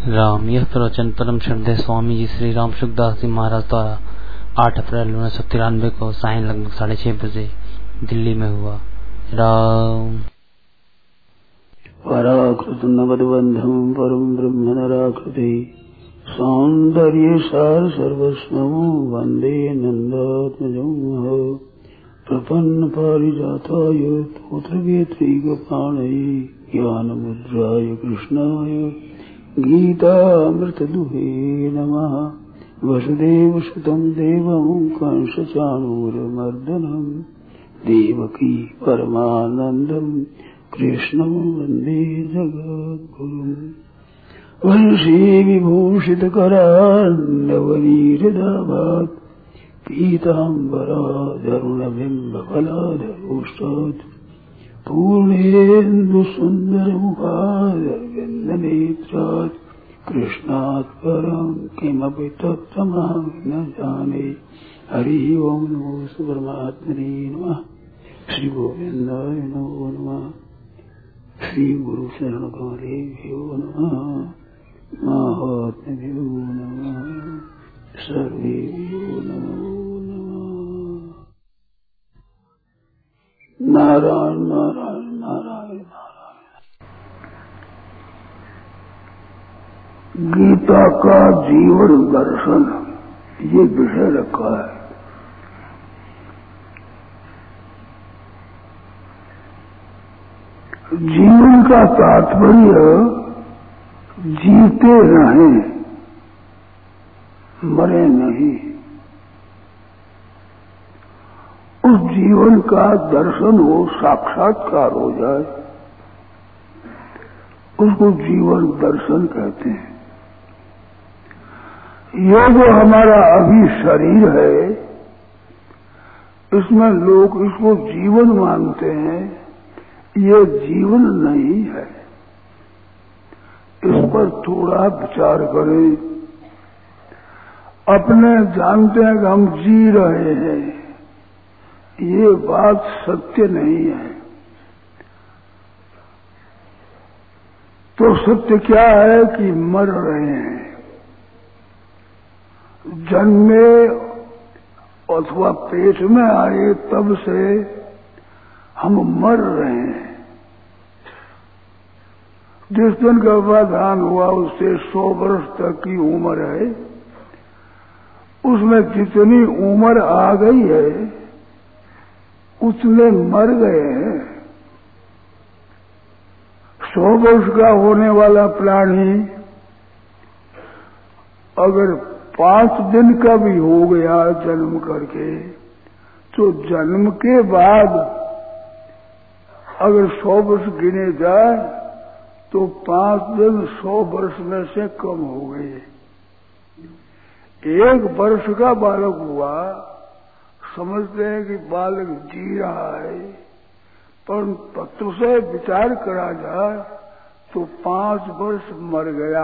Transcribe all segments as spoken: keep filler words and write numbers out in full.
राम। यह प्रवचन परम श्रद्धेय स्वामी जी श्री राम सुखदास जी महाराज द्वारा आठ अप्रैल उन्नीस सौ तिरानवे को सायं लगभग साढ़े छह बजे दिल्ली में हुआ। राम। पराकृत नवद्बंधम परम ब्रह्म नराकृति सौंदर्य सार सर्वस्वमो वंदे नंदात्मजं प्रपन्न पारिजाताय तोत्रवेत्रैकपाणये ज्ञानमुद्राय कृष्णाय गीतामृतदुहे नमः। वसुदेवसुतं देवं कंसचाणूरमर्दनं देवकी परमानन्दं कृष्णं वन्दे जगद्गुरुम्। वंशी विभूषितकरान्नवनीरदाभात् पीताम्बराधरुणबिम्बफलाधरोष्टात् पूर्णेन्दुसुन्दरमुखादरविन्दनेत्रात् कृष्णात् परं किमपि तत्त्वमहं न जाने। हरि ओं नमो परमात्मने नमः। श्री गोविन्दाय नमो नमः। श्री गुरु शरण कमलेभ्यो नमः। महात्म्यो नमः। सर्वेभ्यो नमो नमः। नारायण नारायण नारायण नारायण। गीता का जीवन दर्शन ये विषय रखा है। जीवन का तात्पर्य जीते रहें, मरे नहीं। उस जीवन का दर्शन हो, साक्षात्कार हो जाए, उसको जीवन दर्शन कहते हैं। ये जो हमारा अभी शरीर है, इसमें लोग इसको जीवन मानते हैं। ये जीवन नहीं है। इस पर थोड़ा विचार करें। अपने जानते हैं कि हम जी रहे हैं, ये बात सत्य नहीं है। तो सत्य क्या है कि मर रहे हैं। जन्मे अथवा पेट में आए तब से हम मर रहे हैं। जिस दिन गर्भाधान हुआ उससे सौ वर्ष तक की उम्र है, उसमें जितनी उम्र आ गई है उतने मर गए हैं। सौ वर्ष का होने वाला प्राणी अगर पांच दिन का भी हो गया जन्म करके, तो जन्म के बाद अगर सौ वर्ष गिने जाए तो पांच दिन सौ वर्ष में से कम हो गए। एक वर्ष का बालक हुआ, समझते हैं कि बालक जी रहा है, पर तत्व से विचार करा जाए तो पांच वर्ष मर गया।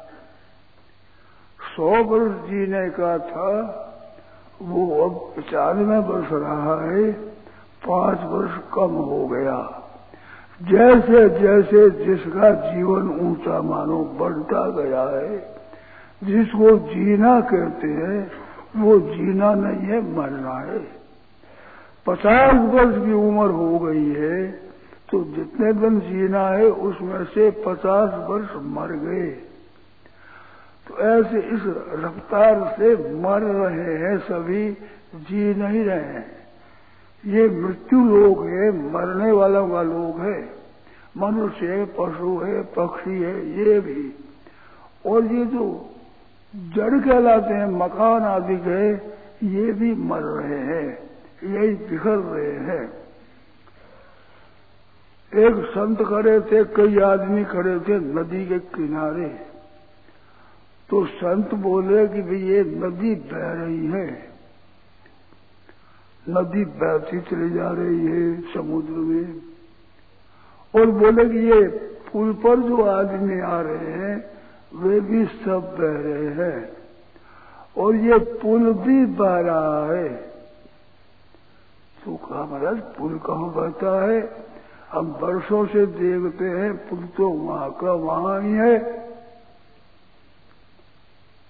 सौ वर्ष जीने का था, वो अब पचानवे वर्ष रहा है, पांच वर्ष कम हो गया। जैसे जैसे जिसका जीवन ऊंचा मानो बढ़ता गया है, जिसको जीना कहते हैं, वो जीना नहीं है, मरना है। पचास वर्ष की उम्र हो गई है तो जितने दिन जीना है उसमें से पचास वर्ष मर गए। तो ऐसे इस रफ्तार से मर रहे हैं सभी, जी नहीं रहे हैं। ये मृत्यु लोग है, मरने वालों का लोग है। मनुष्य है, पशु है, पक्षी है, ये भी। और ये जो जड़ कहलाते हैं, मकान आदि के, ये भी मर रहे हैं, यही बिखर रहे हैं। एक संत खड़े थे, कई आदमी खड़े थे नदी के किनारे। तो संत बोले कि भाई ये नदी बह रही है, नदी बहती चली जा रही है समुद्र में। और बोले कि ये पुल पर जो आदमी आ रहे हैं वे भी सब बह रहे हैं, और ये पुल भी बह रहा है। तो कहा महाराज पुल कहाँ बहता है? हम वर्षों से देखते हैं पुल तो वहां का वहां ही है।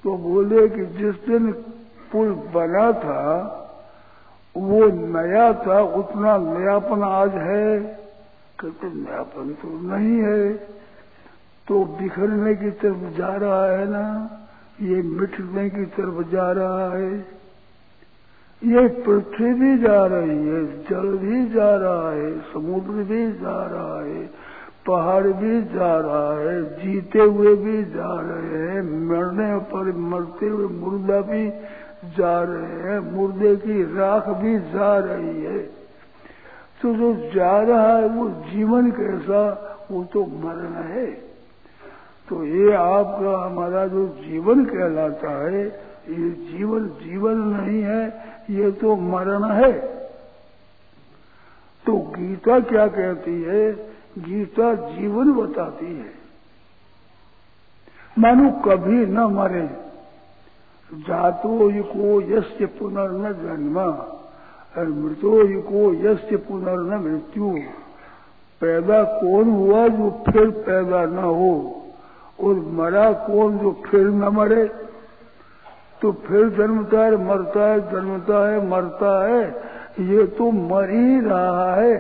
तो बोले कि जिस दिन पुल बना था वो नया था, उतना नयापन आज है? कहते नयापन तो नहीं है, तो बिखरने की तरफ जा रहा है ना, ये मिटने की तरफ जा रहा है। ये पृथ्वी भी जा रही है, जल भी जा रहा है, समुद्र भी जा रहा है, पहाड़ भी जा रहा है, जीते हुए भी जा रहे हैं, मरने पर मरते हुए मुर्दा भी जा रहे हैं, मुर्दे की राख भी जा रही है। तो जो जा रहा है वो जीवन कैसा? वो तो मरण है। तो ये आपका हमारा जो जीवन कहलाता है, ये जीवन जीवन नहीं है, ये तो मरण है। तो गीता क्या कहती है? गीता जीवन बताती है। मानो कभी न मरे, जातो युको यस्य पुनर्न जन्म और मृतो युको यस्य पुनर्न मृत्यु। पैदा कौन हुआ जो फिर पैदा न हो, और मरा कौन जो फिर न मरे? तो फिर जन्मता है, मरता है, जन्मता है, मरता है, ये तो मर ही रहा है।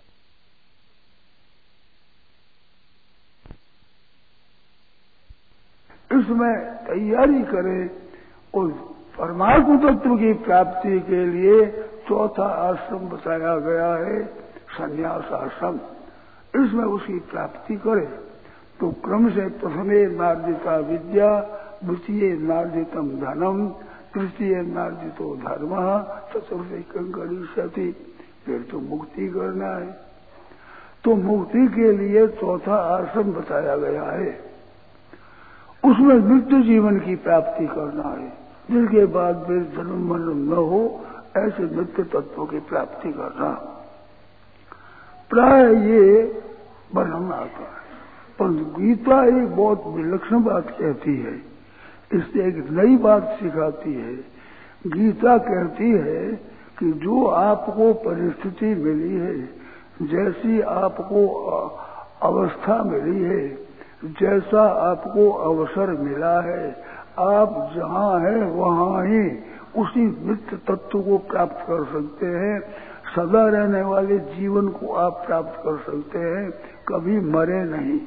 इसमें तैयारी करें और परमात्म तत्व की प्राप्ति के लिए चौथा आश्रम बताया गया है, संन्यास आश्रम। इसमें उसकी प्राप्ति करें तो क्रम से प्रथमे नार्जिता विद्या, द्वितीय नार्जितम धनम, तृतीय नार्जितो धर्म, चतुर्थ कंकरिष्यति। फिर तो मुक्ति करना है। तो मुक्ति के लिए चौथा आश्रम बताया गया है। उसमें नित्य जीवन की प्राप्ति करना है, जिसके बाद फिर जन्म मरण न हो, ऐसे नित्य तत्वों की प्राप्ति करना। प्राय ये वर्णन आता है, पर गीता एक बहुत विलक्षण बात कहती है। इससे एक नई बात सिखाती है। गीता कहती है कि जो आपको परिस्थिति मिली है, जैसी आपको अवस्था मिली है, जैसा आपको अवसर मिला है, आप जहाँ हैं वहाँ ही उसी नित्य तत्व को प्राप्त कर सकते हैं। सदा रहने वाले जीवन को आप प्राप्त कर सकते हैं, कभी मरे नहीं।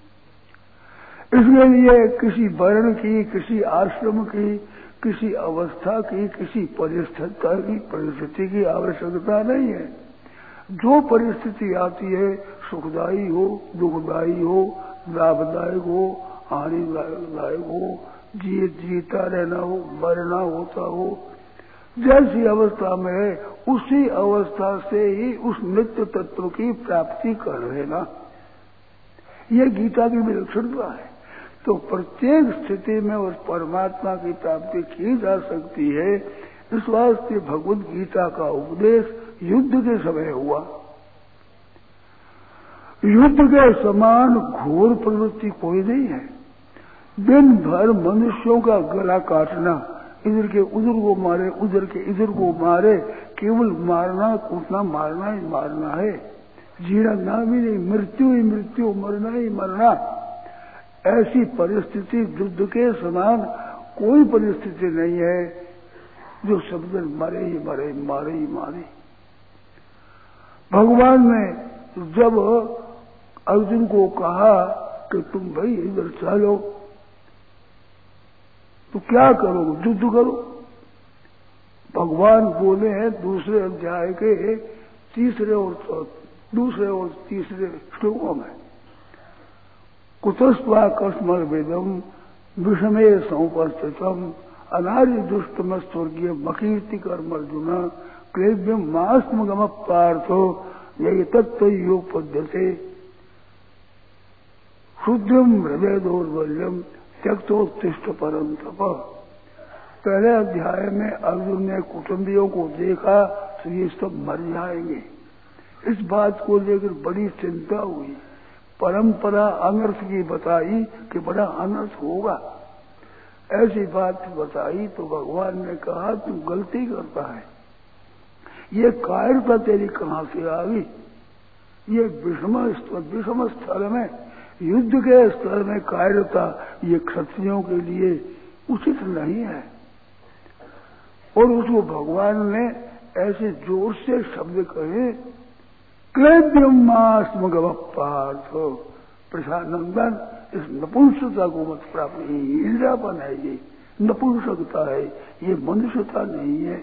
इसके लिए किसी वर्ण की, किसी आश्रम की, किसी अवस्था की, किसी परिस्थिति की परिस्थिति की आवश्यकता नहीं है। जो परिस्थिति आती है, सुखदायी हो, दुखदायी हो, लाभदायक हो, हानिदायक हो, जी जीता रहना हो, मरना होता हो, जैसी अवस्था में है उसी अवस्था से ही उस नित्य तत्व की प्राप्ति कर लेना, ये गीता की विलक्षणता है। तो प्रत्येक स्थिति में उस परमात्मा की प्राप्ति की जा सकती है। इस वास्ते भगवद गीता का उपदेश युद्ध के समय हुआ। युद्ध के समान घोर प्रवृत्ति कोई नहीं है। दिन भर मनुष्यों का गला काटना, इधर के उधर को मारे, उधर के इधर को मारे, केवल मारना कूटना, मारना ही मारना है, जीना नाम ही नहीं, मृत्यु ही मृत्यु, मरना ही मरना। ऐसी परिस्थिति युद्ध के समान कोई परिस्थिति नहीं है जो सब दिन मरे ही मरे, मारे ही मारे। भगवान ने जब अर्जुन को कहा कि तुम भाई इधर चलो, तो क्या करो? युद्ध करो। भगवान बोले हैं दूसरे अध्याय के तीसरे और दूसरे और तीसरे श्लोकों में, कुतस्त्वा कस्मल वेदम विषमे समुपस्थितम अनार्य दुष्टम स्वर्गीय मकीर्ति कर्म अर्जुन क्लेव्यम मास्मगम पार्थो यही तत्व योग पद्धति शुद्धम हृदय दौर्बल्यम त्यक्तोत्तिष्ठ परम तप। पहले अध्याय में अर्जुन ने कुटुंबियों को देखा तो ये सब मर जाएंगे। इस बात को लेकर बड़ी चिंता हुई। परंपरा अनर्थ की बताई कि बड़ा अनर्थ होगा, ऐसी बात बताई तो भगवान ने कहा तू गलती करता है, ये कायरता तेरी कहाँ से आ गई? ये विषम विषम स्थल में, युद्ध के स्थल में कायरता, ये क्षत्रियों के लिए उचित नहीं है। और उसको भगवान ने ऐसे जोर से शब्द कहे, क्लैब्यमास्मगवपार्थ प्रसानंदन, इस नपुंसकता को मत प्राप्त, हीरापन है, ये नपुंसकता है, ये मनुष्यता नहीं है।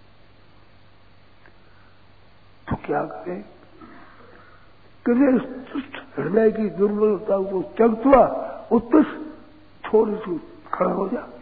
तो क्या करें? कहते तुष्ट हृदय की दुर्बलता को त्यक्त्वा उत्कृष्ट थोड़ी सी खड़ा हो जा।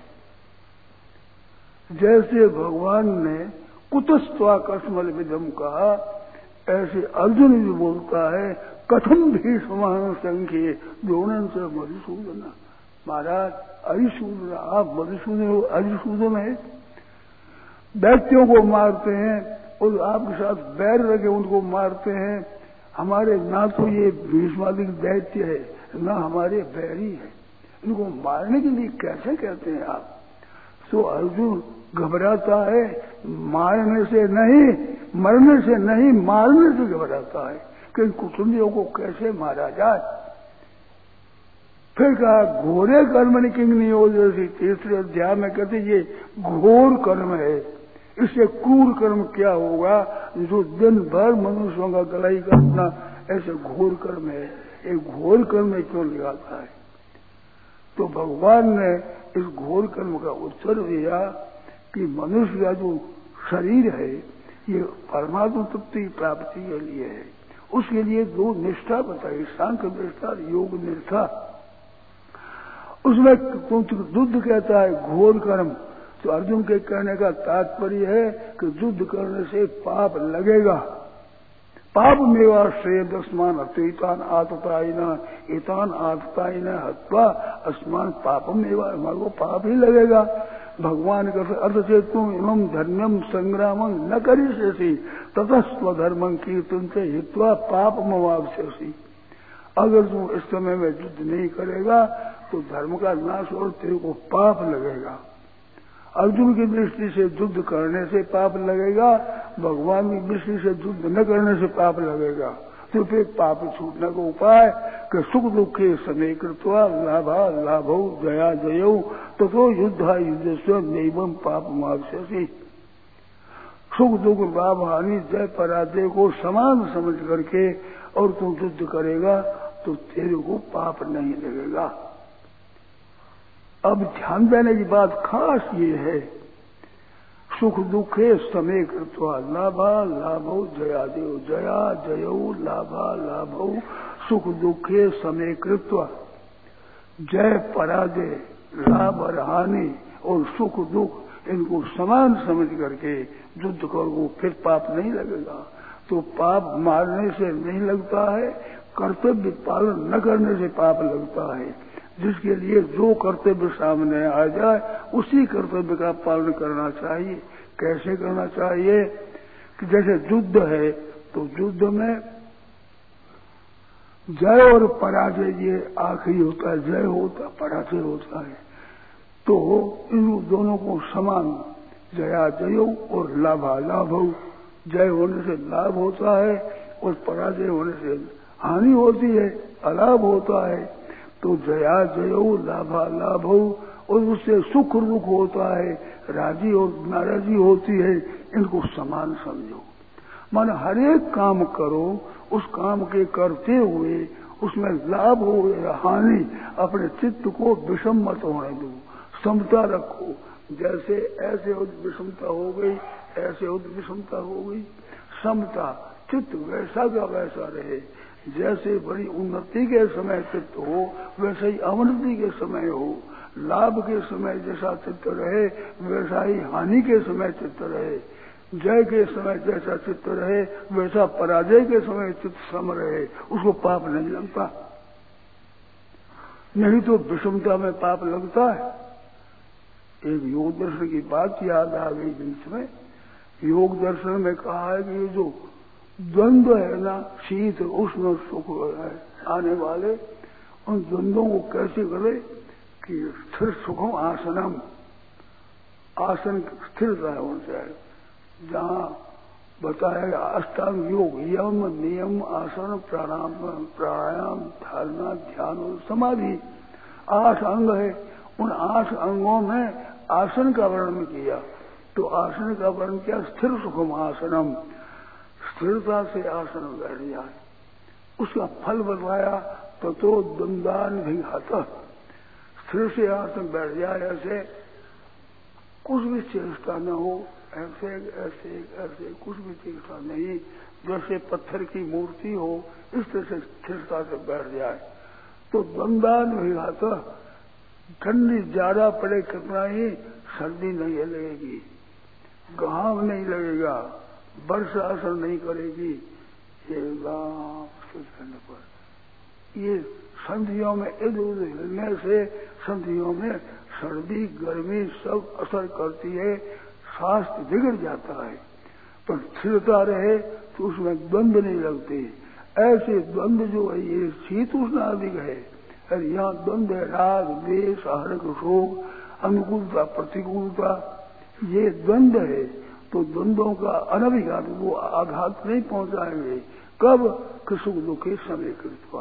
जैसे भगवान ने कुतस्त्वा कस्मल विधम कहा, ऐसे अर्जुन भी बोलता है, कथम भी समान संख्य द्रोणन से मधुसूदन। महाराज अरिसूदन, आप मधुसूदन अरिसूदन है, दैत्यों को मारते हैं और आपके साथ बैर लगे उनको मारते हैं। हमारे ना तो ये भीष्मादिक दैत्य है, ना हमारे बैरी है, इनको मारने के लिए कैसे कहते हैं आप? तो अर्जुन घबराता है, मारने से नहीं, मरने से नहीं, मारने से घबराता है कि कुटुंबियों को कैसे मारा जाए। फिर कहा घोरे कर्म ने किंग नहीं हो, जैसे तीसरे अध्याय में कहते ये घोर कर्म है। इससे क्रूर कर्म क्या होगा जो दिन भर मनुष्यों का गलाई काटना, ऐसे घोर कर्म है। एक घोर कर्म में क्यों लगाता है? तो भगवान ने इस घोर कर्म का उत्तर दिया कि मनुष्य का जो शरीर है ये परमात्मा तृप्ति की प्राप्ति के लिए है। उसके लिए दो निष्ठा बताई, सांख्य निष्ठा, योग निष्ठा। उसमें युद्ध कहता है घोर कर्म। तो अर्जुन के कहने का तात्पर्य है कि युद्ध करने से पाप लगेगा। पाप मेवा श्रेय दस्मान अत्युतान आतताइन इतान आतताइन हत्वा अस्मान पापम मेवा, हमारे को पाप ही लगेगा। भगवान का अर्थ से तुम इमं धर्म्यम संग्राम न करिष्यसि ततस्व धर्मं कीर्तन से हित्वा पाप मवाप्स्यसि। अगर तुम इस समय में युद्ध नहीं करेगा तो धर्म का नाश और तेरे को पाप लगेगा। अर्जुन की दृष्टि से युद्ध करने से पाप लगेगा, भगवान की दृष्टि से युद्ध न करने से पाप लगेगा। तो फिर पाप छूटने का उपाय कि सुख दुखे समय कृत्वा लाभा लाभो जया जयो तो युद्धा युद्ध से नैवम पाप माप्स्यसि। सुख दुख लाभ हानि जय पराजय को समान समझ करके और तू युद्ध करेगा तो तेरे को पाप नहीं लगेगा। अब ध्यान देने की बात खास ये है, सुख दुखे समय कृत्वा लाभा लाभो जया जयो, जया जयो लाभा लाभो सुख दुखे समय कृत्वा। जय पराजय, लाभ और हानि और सुख दुख इनको समान समझ करके युद्ध करो, फिर पाप नहीं लगेगा। तो पाप मारने से नहीं लगता है, कर्तव्य पालन न करने से पाप लगता है। जिसके लिए जो कर्तव्य सामने आ जाए उसी कर्तव्य का पालन करना चाहिए। कैसे करना चाहिए कि जैसे युद्ध है तो युद्ध में जय और पराजय ये आखिरी होता है, जय होता पराजय होता है। तो इन दोनों को समान जया जयो और लाभा लाभो, जय होने से लाभ होता है और पराजय होने से हानि होती है, अलाभ होता है। तो जया जयो लाभा लाभो, और उससे सुख दुख होता है, राजी और नाराजी होती है, इनको समान समझो। माने हर एक काम करो, उस काम के करते हुए उसमें लाभ हो या हानि अपने चित्त को विषम मत होने दो, समता रखो। जैसे ऐसे विषमता हो गई, ऐसे विषमता हो गई, समता, चित्त वैसा का वैसा रहे। जैसे बड़ी उन्नति के समय चित्त हो वैसे ही अवनति के समय हो, लाभ के समय जैसा चित्त रहे वैसा ही हानि के समय चित्त रहे, जय के समय जैसा चित्त रहे वैसा पराजय के समय चित्त सम रहे, उसको पाप नहीं लगता। नहीं तो विषमता में पाप लगता है। एक योग दर्शन की बात याद आ गई बीच में। योग दर्शन में कहा है कि ये जो द्वंद्व है ना, शीत उष्ण सुख है आने वाले, उन द्वंद्वों को कैसे करे कि स्थिर सुखम आसनम, आसन स्थिरता है उनसे। जहाँ बताया अष्टांग योग, यम नियम आसन प्राणायाम प्राणायाम धारणा ध्यान और समाधि, आठ अंग है। उन आठ अंगों में आसन का वर्णन किया। तो आसन का वर्णन किया स्थिर सुखम आसनम, स्थिरता से आसन बैठ जाए। उसका फल बताया तो तो द्वंद्वान भी हता, स्थिर से आसन बैठ जाए, ऐसे कुछ भी चेष्टा न हो, ऐसे ऐसे ऐसे कुछ भी चेष्टा नहीं, जैसे पत्थर की मूर्ति हो इस तरह से स्थिरता से बैठ जाए। तो द्वंद्वान भी हता, ठंडी ज्यादा पड़े कितना ही सर्दी नहीं लगेगी, घाम नहीं लगेगा, वर्षा असर नहीं करेगी। ये करने पर ये संधियों में इधर उधर हिलने से संधियों में सर्दी गर्मी सब असर करती है, स्वास्थ्य बिगड़ जाता है। पर स्थिरता रहे तो उसमें द्वंद्व नहीं लगते। ऐसे द्वंद्व जो है ये शीत उष्ण अधिक है, और यहाँ द्वंद्व है राग द्वेष आहरक शोक, अनुकूलता प्रतिकूलता, ये द्वंद्व है। तो द्वंद्वों का अनभिघात वो आघात नहीं पहुंचाएंगे। कब? कि सुख दुखे समय कृत्वा।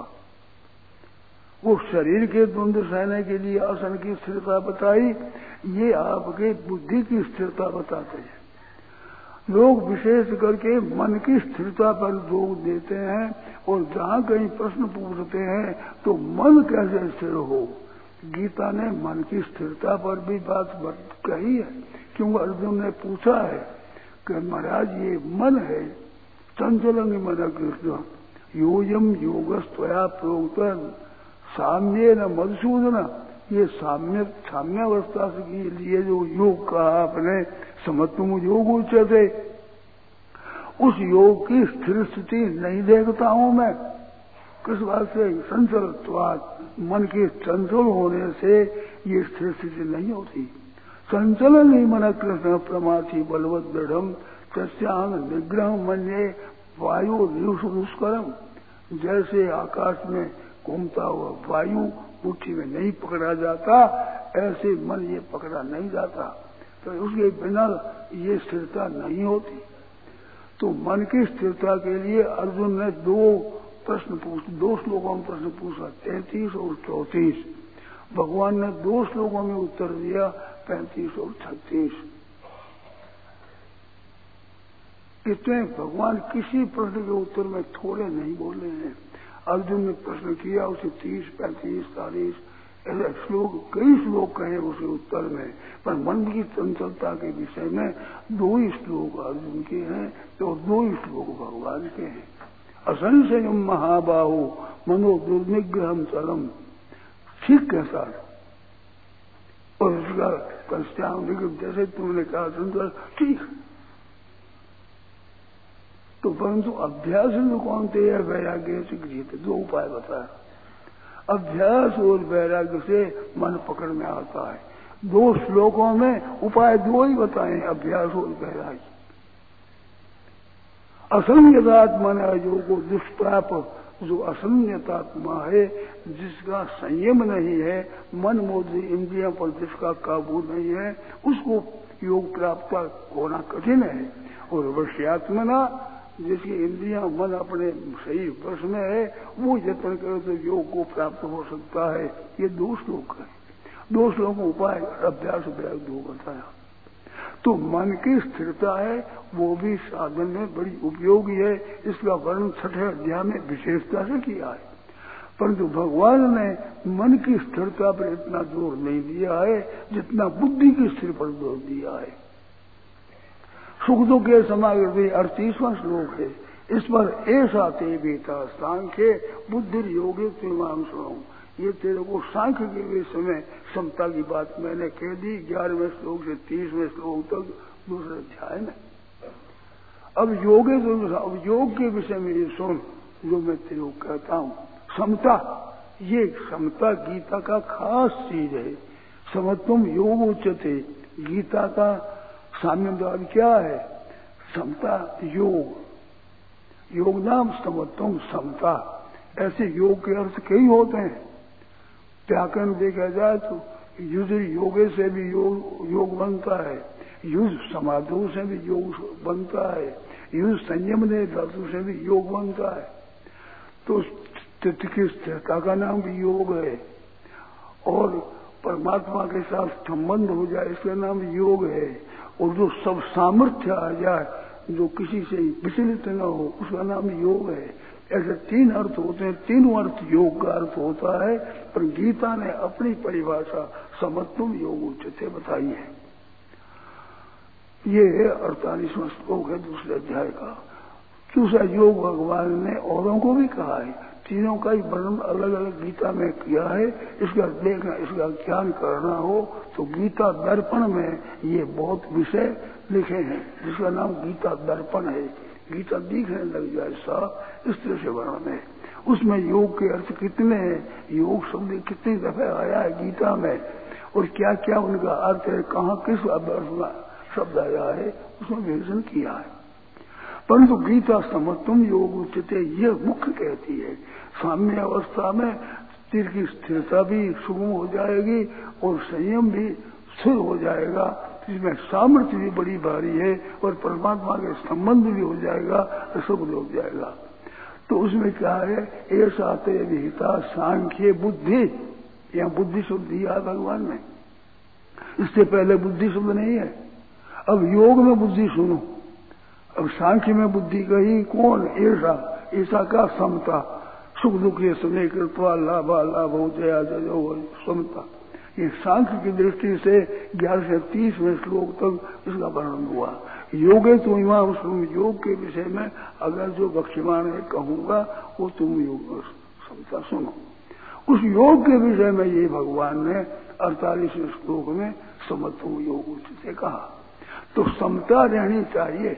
वो शरीर के द्वंद्व सहने के लिए आसन की स्थिरता बताई, ये आपके बुद्धि की स्थिरता बताते हैं। लोग विशेष करके मन की स्थिरता पर जोर देते हैं, और जहाँ कहीं प्रश्न पूछते हैं तो मन कैसे स्थिर हो। गीता ने मन की स्थिरता पर भी बात कही है, क्योंकि अर्जुन ने पूछा है कि महाराज ये मन है, चंचलंग मन कृष्ण, योयम योगस्त्वया प्रोक्त साम्य न मधुसूदन, ये साम्य साम्यावस्था के लिए जो योग कहा आपने, समत्वम योग उच्यते, उस योग की स्थिर स्थिति नहीं देखता हूं मैं। किस बात से? संचलत्वात्, मन के चंचल होने से ये स्थिर स्थिति नहीं होती। संचलन ही मन कृष्ण प्रमाथि बलवत दृढ़ तस्यान निग्रह मन्ये वायु दुष्करम। जैसे आकाश में घूमता हुआ वायु मुट्ठी में नहीं पकड़ा जाता, ऐसे मन ये पकड़ा नहीं जाता, तो उसके बिना ये स्थिरता नहीं होती। तो मन की स्थिरता के लिए अर्जुन ने दो प्रश्न पूछ दो श्लोकों में प्रश्न पूछा, तैंतीस और चौतीस। भगवान ने दो श्लोकों में उत्तर दिया, पैंतीस और छत्तीस। इतने भगवान किसी प्रश्न के उत्तर में थोड़े नहीं बोले हैं। अर्जुन ने प्रश्न किया, उसे तीस पैंतीस चालीस ऐसे श्लोक, कई श्लोक कहे उसे उत्तर में, पर मन की चंचलता के विषय में दो ही श्लोक अर्जुन के हैं तो दो ही श्लोक भगवान के हैं। असंशयम महाबाहु मनो दुर्निग्रहम चलम, ठीक कैसा। और उसका पश्चात निगम जैसे तुमने कहा संचल ठीक, तो परंतु अभ्यास में कौन थे है वैराग्य से गृहित, दो उपाय बताया। अभ्यास और वैराग्य से मन पकड़ में आता है। दो श्लोकों में उपाय दो ही बताए, अभ्यास और वैराग्य। असंयतात्मा जो को दुष्प्राप, जो असंयतात्मा है, जिसका संयम नहीं है, मन मोदी इंद्रियों पर जिसका काबू नहीं है, उसको योग प्राप्त होना कठिन है। और वश्यात्मना, जिसकी इंद्रियां मन अपने सही वश में है, वो यत्न करे तो योग को प्राप्त हो सकता है। ये दो श्लोक है, दो श्लोक उपाय अभ्यास वैराग्य दो बताया। तो मन की स्थिरता है, वो भी साधन में बड़ी उपयोगी है। इसका वर्णन छठे अध्याय में विशेषता से किया है, परंतु भगवान ने मन की स्थिरता पर इतना जोर नहीं दिया है जितना बुद्धि की स्थिर पर जोर दिया है। सुख दुख के समागृति अड़तीसवां श्लोक है। इस पर ऐसा ते बीता सांख्य बुद्धि योगी त्रिमाम सुनो। ये तेरे को सांख्य के विषय में समता की बात मैंने कह दी, ग्यारहवें श्लोक से तीसवें श्लोक तक दूसरे अध्याय में। अब योगे तो अब योग के विषय में ये सुन जो मैं तेरे को कहता हूँ। समता, ये समता गीता का खास चीज है। समत्वम योग उच्यते, गीता का साम्यवाद क्या है? समता योग, योग नाम समत्वम समता। ऐसे योग के अर्थ कई होते हैं। व्याकरण देखा जाए तो युज योगे से भी योग योग बनता है, युज समाधि से भी योग बनता है, युज संयम ने धातु से भी योग बनता है। तो स्थिति की स्थिरता का नाम भी योग है। और परमात्मा के साथ संबंध हो जाए, इसका नाम योग है। और जो सब सामर्थ्य आ जाए, जो किसी से विचलित न हो, उसका नाम योग है। ऐसे तीन अर्थ होते हैं, तीनों अर्थ योग का अर्थ होता है। पर गीता ने अपनी परिभाषा समत्वम योग उच्चते बताई है। ये अड़तालीसवां श्लोक है दूसरे अध्याय का। दूसरा योग भगवान ने औरों को भी कहा है, तीनों का ही वर्णन अलग अलग गीता में किया है। इसका देखना, इसका ज्ञान करना हो तो गीता दर्पण में ये बहुत विषय लिखे हैं, जिसका नाम गीता दर्पण है। गीता दिखने लग जाए सा इस तरह से वर्णन है। उसमें योग के अर्थ कितने हैं, योग शब्द कितनी दफे आया है गीता में, और क्या क्या उनका अर्थ है, कहाँ किस शब्द आया है, उसमें विवेचन किया है। परंतु गीता समत्वम योग उच्चते ये मुख्य कहती है। साम्य अवस्था में स्थिर की स्थिरता भी सुगम हो जाएगी और संयम भी स्थिर हो जाएगा, इसमें सामर्थ्य भी बड़ी भारी है और परमात्मा के संबंध भी हो जाएगा, सब हो जाएगा। तो उसमें क्या है, ऐसा ते विहिता सांख्य बुद्धि, यहाँ बुद्धि शब्द दिया है भगवान ने, इससे पहले बुद्धि शब्द नहीं है। अब योग में बुद्धि सुनो, अब सांख्य में बुद्धि कही कौन, ऐसा ऐसा का समता, सुख दुख ये समय कृपा लाभा लाभ हो जया जयो समता। ये सांख्य की दृष्टि से ग्यारह से तीसवें श्लोक तक इसका वर्णन हुआ। योगे तुम योग के विषय में अगर जो बक्षमान है कहूंगा वो तुम योग समता सुनो। उस योग के विषय में ये भगवान ने अड़तालीसवें श्लोक में समत्व योग से कहा। तो समता रहनी चाहिए,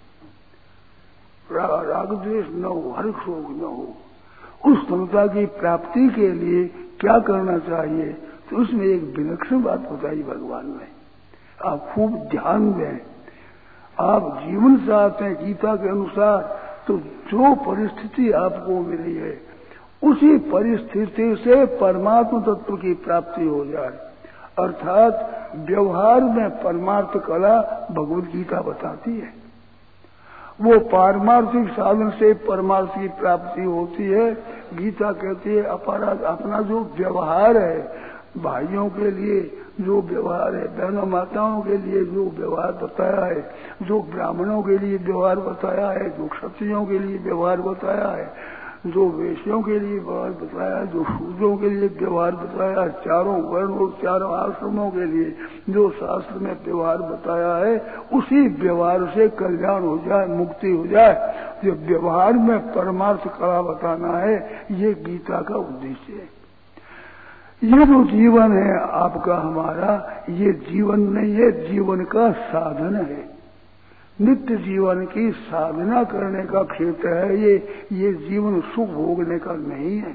रा, राग द्वेष न हो, हर शोक न हो। उस समता की प्राप्ति के लिए क्या करना चाहिए, तो उसमें एक विलक्षण बात बताई भगवान ने। आप खूब ध्यान दें, आप जीवन चाहते हैं गीता के अनुसार, तो जो परिस्थिति आपको मिली है उसी परिस्थिति से परमात्मा तत्व की प्राप्ति हो जाए। अर्थात व्यवहार में परमार्थ कला भगवद गीता बताती है। वो पारमार्थिक साधन से परमार्थ की प्राप्ति होती है। गीता कहती है अपराध अपना जो व्यवहार है, भाइयों के लिए जो व्यवहार है, बहनों माताओं के लिए जो व्यवहार बताया है, जो ब्राह्मणों के लिए व्यवहार बताया है, जो क्षत्रियों के लिए व्यवहार बताया है, जो वैश्यों के लिए व्यवहार बताया है, जो शूद्रों के लिए व्यवहार बताया है, चारों वर्ण और चारों आश्रमों के लिए जो शास्त्र में व्यवहार बताया है, उसी व्यवहार से कल्याण हो जाए, मुक्ति हो जाए। जो व्यवहार में परमार्थ कला बताना है, ये गीता का उद्देश्य है। ये जो जीवन है आपका हमारा, ये जीवन नहीं है, जीवन का साधन है। नित्य जीवन की साधना करने का क्षेत्र है ये। ये जीवन सुख भोगने का नहीं है।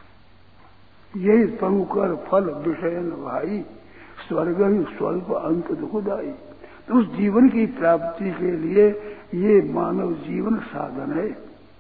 यही तनुकर फल विषयन भाई, स्वर्ग ही स्वल्प अंत दुखदाई। तो उस जीवन की प्राप्ति के लिए ये मानव जीवन साधन है।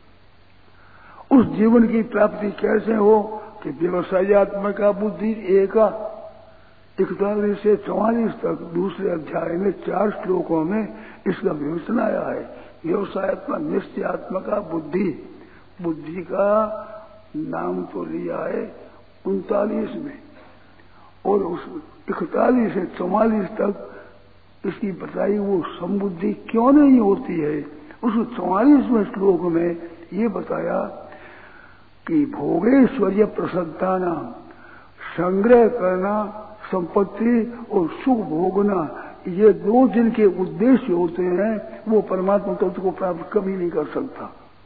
उस जीवन की प्राप्ति कैसे हो कि व्यवसायत्मक बुद्धि एक इकतालीस से चौवालीस तक दूसरे अध्याय में चार श्लोकों में इसका विवेचन आया है। व्यवसायत्मक निश्चयात्मक बुद्धि, बुद्धि का नाम तो लिया है उनतालीस में, और उस इकतालीस से चौवालीस तक इसकी बताई वो समबुद्धि क्यों नहीं होती है। उस चौवालीसवें श्लोक में ये बताया कि भोगेश्वर्य प्रसन्नता नाम, संग्रह करना संपत्ति और सुख भोगना, ये दो जिनके उद्देश्य होते हैं वो परमात्मा तत्व को प्राप्त कभी नहीं कर सकता।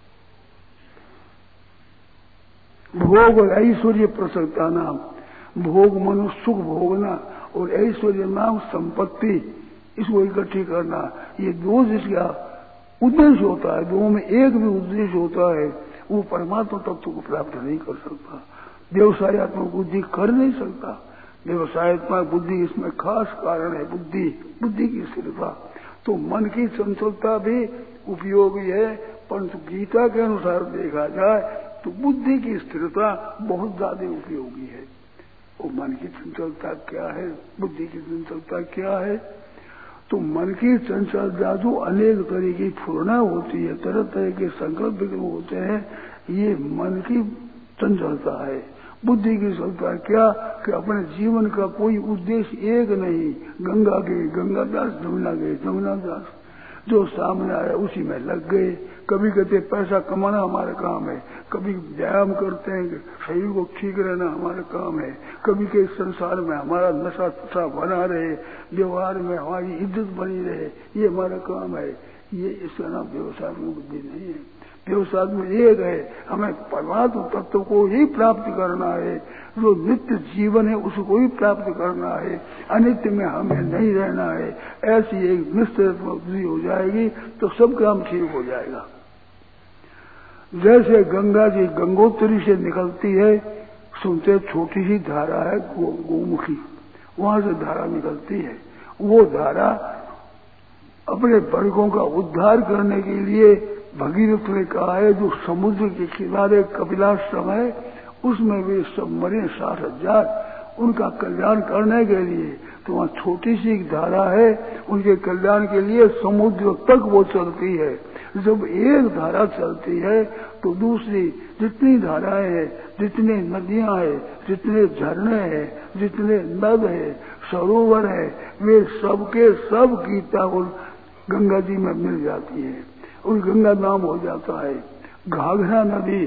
भोग और ऐश्वर्य प्रसन्नता नाम, भोग मनुष्य सुख भोगना और ऐश्वर्य नाम संपत्ति, इसको इकट्ठी करना, ये दो जिसका उद्देश्य होता है, दो में एक भी उद्देश्य होता है, वो परमात्मा तत्व को प्राप्त नहीं कर सकता। व्यवसायत्मक बुद्धि कर नहीं सकता। व्यवसायत्मक बुद्धि इसमें खास कारण है बुद्धि, बुद्धि की स्थिरता। तो मन की चंचलता भी उपयोगी है, परंतु गीता के अनुसार देखा जाए तो बुद्धि की स्थिरता बहुत ज्यादा उपयोगी है। वो मन की चंचलता क्या है, बुद्धि की चंचलता क्या है, तो मन की चंचलता जो अनेक तरह की फुरना होती है, तरह तरह के संकल्प होते हैं, ये मन की चंचलता है। बुद्धि की सफलता क्या कि अपने जीवन का कोई उद्देश्य एक नहीं। गंगा गए गंगादास, जमुना गए जमुनादास, जो सामने आया उसी में लग गए। कभी कहते पैसा कमाना हमारा काम है, कभी व्यायाम करते हैं शरीर को ठीक रहना हमारा काम है, कभी के संसार में हमारा नशा तुशा बना रहे, व्यवहार में हमारी इज्जत बनी रहे, ये हमारा काम है। ये इसका नाम व्यवसाय में बुद्धि नहीं है। व्यवसाय में एक है, हमें परमात्म तत्व को ही प्राप्त करना है। जो नित्य जीवन है उसको ही प्राप्त करना है, अनित्य में हमें नहीं रहना है। ऐसी एक निश्चित बुद्धि हो जाएगी तो सब काम ठीक हो जाएगा। जैसे गंगा जी गंगोत्री से निकलती है, सुनते छोटी सी धारा है गो, गोमुखी, वहां से धारा निकलती है। वो धारा अपने वर्गों का उद्धार करने के लिए भगीरथ ने कहा है, जो समुद्र के किनारे कपिलाश्रम है उसमें वे सब मरे साठ हजार, उनका कल्याण करने के लिए। तो वहाँ छोटी सी एक धारा है, उनके कल्याण के लिए समुद्र तक वो चलती है। जब एक धारा चलती है तो दूसरी जितनी धाराएं हैं, जितने नदियां हैं, जितने झरने हैं, जितने नद है, सरोवर है, वे सबके सब गीता और गंगा जी में मिल जाती है। उस गंगा नाम हो जाता है घाघरा नदी,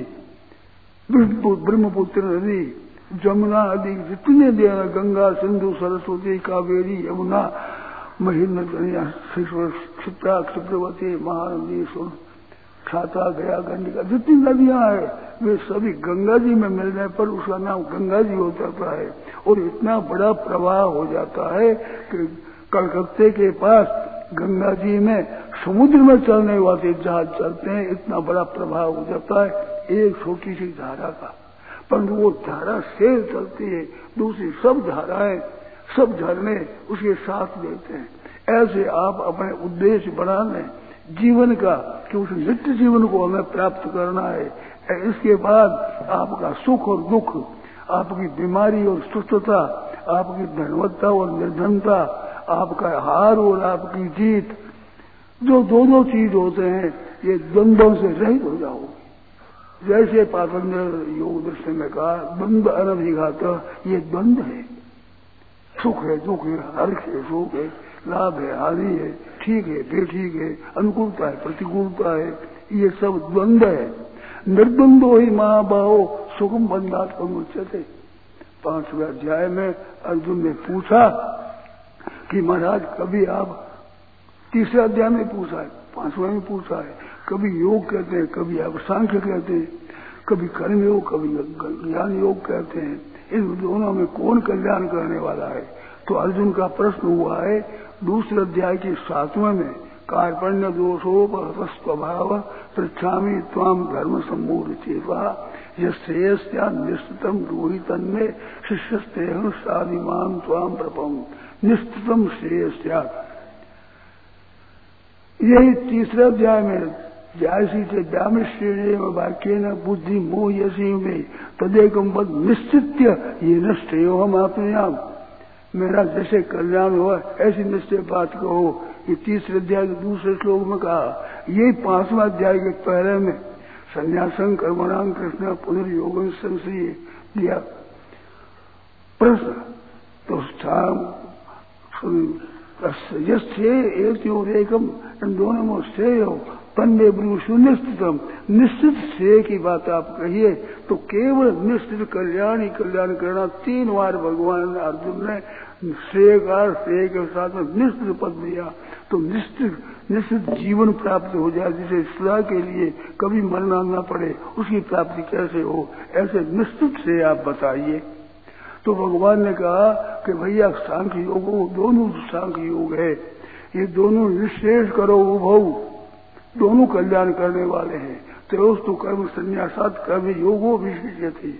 ब्रह्मपुत्र नदी, जमुना नदी, जितने भी गंगा, सिंधु, सरस्वती, कावेरी, यमुना, महीन, क्षिप्रा, क्षिप्रवती, महानदी, छाता, गया, गंडिका, जितनी नदियां हैं वे सभी गंगा जी में मिलने पर उसका नाम गंगा जी हो जाता है। और इतना बड़ा प्रवाह हो जाता है कि कलकत्ते के पास गंगा जी में समुद्र में चलने वाले जहाज चलते हैं, इतना बड़ा प्रभाव हो जाता है एक छोटी सी धारा का। परंतु वो धारा से चलती है, दूसरी सब धाराएं, सब झरने उसके साथ देते हैं। ऐसे आप अपने उद्देश्य बना लें जीवन का कि उस नित्य जीवन को हमें प्राप्त करना है। इसके बाद आपका सुख और दुख, आपकी बीमारी और सुस्थता, आपकी धनवत्ता और निर्धनता, आपका हार और आपकी जीत, जो दोनों चीज होते हैं, ये द्वंद्वों से रहित हो जाओगे। जैसे पातंजल योग दर्शन में कहा, द्वंद्व अनभिघात, ये द्वंद्व है, सुख है दुख है, हर्ष है शोक है, लाभ है हानि है, ठीक है बेठीक है, अनुकूलता है प्रतिकूलता है, ये सब द्वंद्व है। निर्द्वंद्व ही महाबाहो सुखम बंधात मुच्यते। पांचवें अध्याय में अर्जुन ने पूछा कि महाराज कभी आप, तीसरे अध्याय में पूछा है, पांचवें में पूछा है, कभी योग कहते हैं, कभी आप सांख्य कहते हैं, कभी कर्म योग, कभी ज्ञान योग कहते हैं, इन दोनों में कौन कल्याण करने वाला है? तो अर्जुन का प्रश्न हुआ है दूसरे अध्याय के सातवें में, कार्पण्य दोषोप स्वभाव पृच्छामि त्वाम धर्म सम्मूढ़ चेवा यश्रेयस्या निश्चितम रोहितन में शिष्यस्ते साधिमान त्वाम प्रपम निश्चितम श्रेयस्या। यही तीसरे अध्याय में जैसी से व्याम श्रेणी में वाक्य न बुद्धि मोह यसी में तदेकम बद निश्चित्य ये न श्रेयो हम अपने आप, मेरा जैसे कल्याण हुआ ऐसी निश्चय बात कहो। ये तीसरे अध्याय के दूसरे श्लोक में कहा। यही पांचवा अध्याय के पहले में संन्यासं कर्मणां कृष्ण पुनर्योगं संश्री दिया प्रश्न। तो एकम इन दोनों में श्रेय हो तन्मे ब्रूषु निश्चितम, निश्चित श्रेय की बात आप कहिए तो केवल निश्चित कल्याण ही कल्याण करना। तीन बार भगवान अर्जुन ने श्रेय का श्रेय के साथ में निश्चित पद दिया तो निश्चित निश्चित जीवन प्राप्त हो जाए, जिसे सदा के लिए कभी मरना न पड़े, उसकी प्राप्ति कैसे हो, ऐसे निश्चित से आप बताइए। तो भगवान ने कहा कि भैया सांख्य योग, दोनों सांख्य योग है, ये दोनों विशेष करो उभव, दोनों कल्याण करने वाले हैं। त्रयोस्तु कर्म संन्यासात कर्म योगो विशेष थी।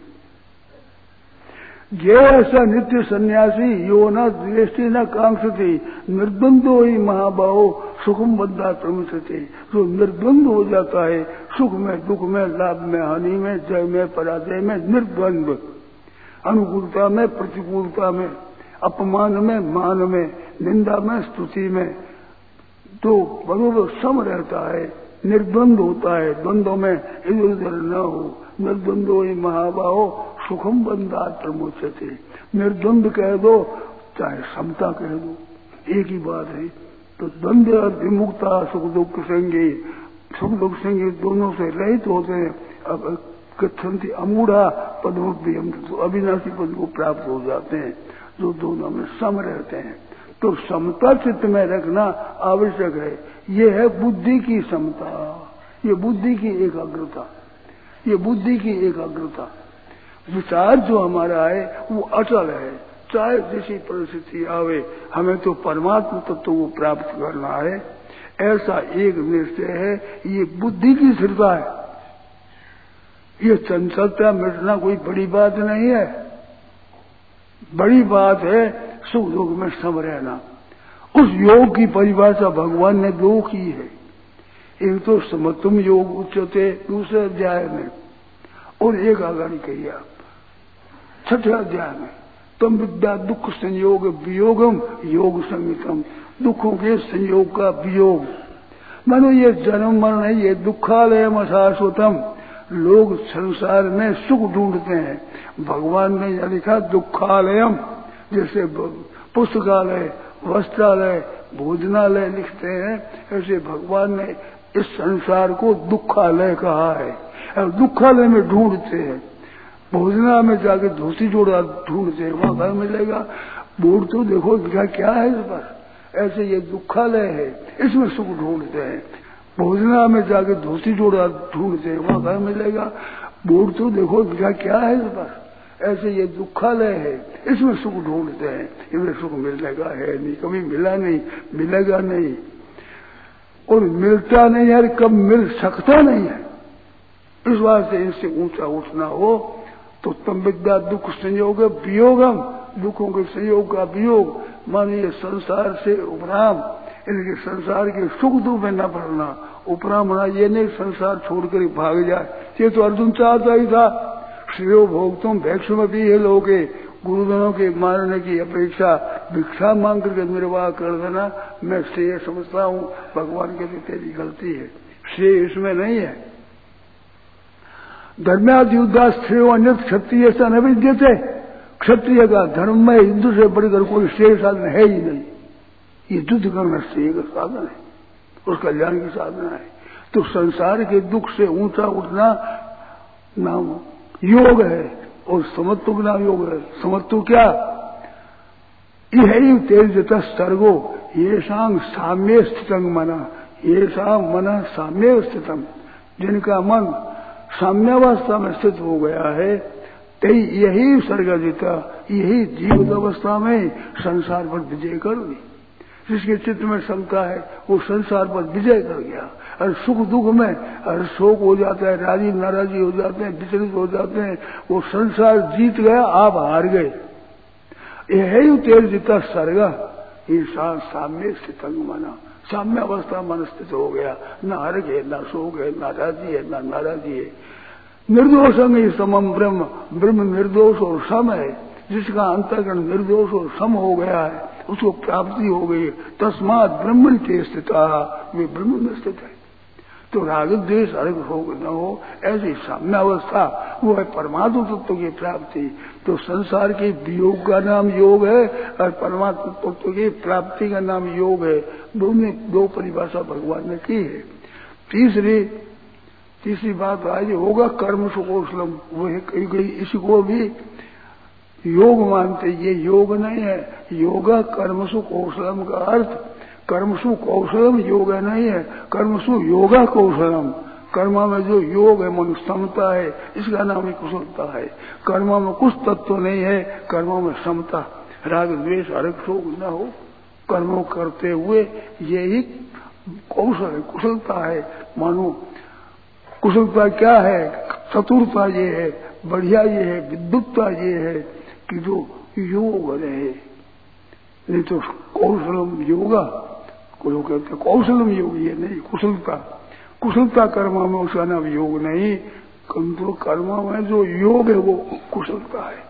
जैसा नित्य सन्यासी यो न द्वेष्टि न कांक्षति निर्द्वंद्व ही महाबाहो सुखम बद्धा प्रमुचते। जो निर्द्वंद्व हो जाता है सुख में दुख में लाभ में हानि में जय में पराजय में, निर्द्वंद्व, अनुकूलता में प्रतिकूलता में, अपमान में मान में, निंदा में स्तुति में, तो बरोबर सम रहता है, निर्द्वंद होता है, द्वंद्व में इधर उधर न हो। निर्द्वंद्व ही महाबाहो सुखम बंधात प्रमोचते। निर्द्वंद कह दो चाहे समता कह दो, एक ही बात है। तो द्वंद्व और विमुक्ता सुख दुख संगे, सुख दुख संगे दोनों से रहित होते हैं। अब कथंती अमूढ़ा पद्म तो अविनाशी पद को प्राप्त हो जाते हैं, जो दोनों में सम रहते हैं। तो समता चित्त में रखना आवश्यक है। ये है बुद्धि की समता, ये बुद्धि की एकाग्रता, ये बुद्धि की एकाग्रता। विचार जो हमारा है वो अचल है, चाहे जैसी परिस्थिति आवे, हमें तो परमात्मा तत्व को प्राप्त करना है, ऐसा एक निश्चय है। ये बुद्धि की स्थिरता है। ये चंचलता मिटना कोई बड़ी बात नहीं है, बड़ी बात है सुख दुख में सम रहना। उस योग की परिभाषा भगवान ने दो की है। एक तो समत्वम योग उच्चते दूसरे अध्याय में, और एक आगाड़ी कहिया छठे अध्याय में, तम विद्या दुख संयोग वियोगम योग संगतम। दुखों के संयोग का वियोग मानो ये जन्म मरण है, ये दुखालयम अशाश्वतम। लोग संसार में सुख ढूंढते हैं, भगवान ने यह लिखा दुखालयम, जैसे पुस्तकालय वस्त्रालय भोजनालय लिखते हैं, ऐसे भगवान ने इस संसार को दुखालय कहा है। और दुखालय में ढूंढते हैं, भोजना में जाके धोती जोड़ा ढूंढते हैं, वहां घर मिलेगा। बोर्ड तो देखो लिखा क्या है इस पर, ऐसे ये दुखालय है, इसमें सुख ढूंढते हैं। भोजना में जाके धोती जोड़ा ढूंढते हैं, वहां घर मिलेगा। बोर्ड तो देखो लिखा क्या है इस पर, ऐसे ये दुखालय है, इसमें सुख ढूंढते हैं। इनमें सुख मिलने का है नहीं, कभी मिला नहीं, मिलेगा नहीं, और मिलता नहीं है, कब मिल सकता नहीं है। इस बात से इनसे ऊंचा उठना हो तो तम विद्या दुख संयोग वियोगम, दुखों के संयोग का वियोग मानिए संसार से उपराम, इनके संसार के सुख दुख में न पड़ना। उपराम होना ये नहीं संसार छोड़कर भाग जाए, ये तो अर्जुन चाहता ही था। श्रेयो भोग तुम भैक्षुम भी है लोगे, गुरुजनों के मारने की अपेक्षा भिक्षा मांग करके निर्वाह कर देना मैं श्रेय समझता हूँ। भगवान के लिए तेरी गलती है, श्रेय इसमें नहीं है। धर्माद युद्धा श्रेय अन्य क्षत्रिय से न विद्यते। क्षत्रिय का धर्म में हिंदू से बढ़कर कोई श्रेय साधन है ही नहीं। ये युद्ध करना श्रेय का साधन है, उस कल्याण की साधना है। तो संसार के दुख से ऊंचा उठना नाम योग है, और समत्व का नाम योग है। समत्व क्या, यही तेज सर्गो ये शांग साम्य स्थितंग मना, ये शांग मना साम्य स्थितम। जिनका मन साम्यावस्था में स्थित हो गया है, तई यही सर्गजिता, यही जीवित अवस्था में संसार पर विजय कर दी। जिसके चित्त में समता है वो संसार पर विजय कर गया। और सुख दुख में और शोक हो जाता है, राजी नाराजी हो जाते हैं, विचलित हो जाते हैं, वो संसार जीत गया, आप हार गए। यही तेज जीता सर्ग ईशान साम्य स्थित माना, साम्य अवस्था मन स्थित हो गया। न हर्ग है, न शोक है, न राजी है, न नाराजी है। निर्दोषंग ही समम ब्रह्म, ब्रह्म निर्दोष और सम है। जिसका अंतर्गण निर्दोष और सम हो गया है उसको प्राप्ति हो गई। तस्मात ब्रह्मण के स्थिता, वे ब्रह्म में स्थित है। तो राग द्वेष अर्घ भोग न हो, ऐसी साम्य अवस्था वो है परमात्मा तत्व की प्राप्ति। तो संसार के वियोग का नाम योग है और परमात्मा तत्व की प्राप्ति का नाम योग है। दोनों दो परिभाषा भगवान ने की है। तीसरी तीसरी बात आज होगा कर्म सुकौशलम, वो है कई कई इसको भी योग मानते। ये योग नहीं है, योगा कर्मसु कौशलम का अर्थ कर्मसु कौशलम योग नहीं है, कर्मसु योगा कौशलम। कर्मा में जो योग है मन समता है, इसका नाम ही कुशलता है। कर्मा में कुछ तत्व नहीं है, कर्मों में समता, राग द्वेष हर्ष शोक न हो, कर्मों करते हुए यही कौशल है, कुशलता है। मानो कुशलता क्या है, चतुरता ये है, बढ़िया ये है, विद्युतता ये है कि जो योग रहे। नहीं तो कौशलम योगा को लोग कहते हैं कौशलम योग, ये नहीं कुशलता। कुशलता कर्मा में उसका नाम योग नहीं, किंतु कर्मा में जो योग है वो कुशलता है।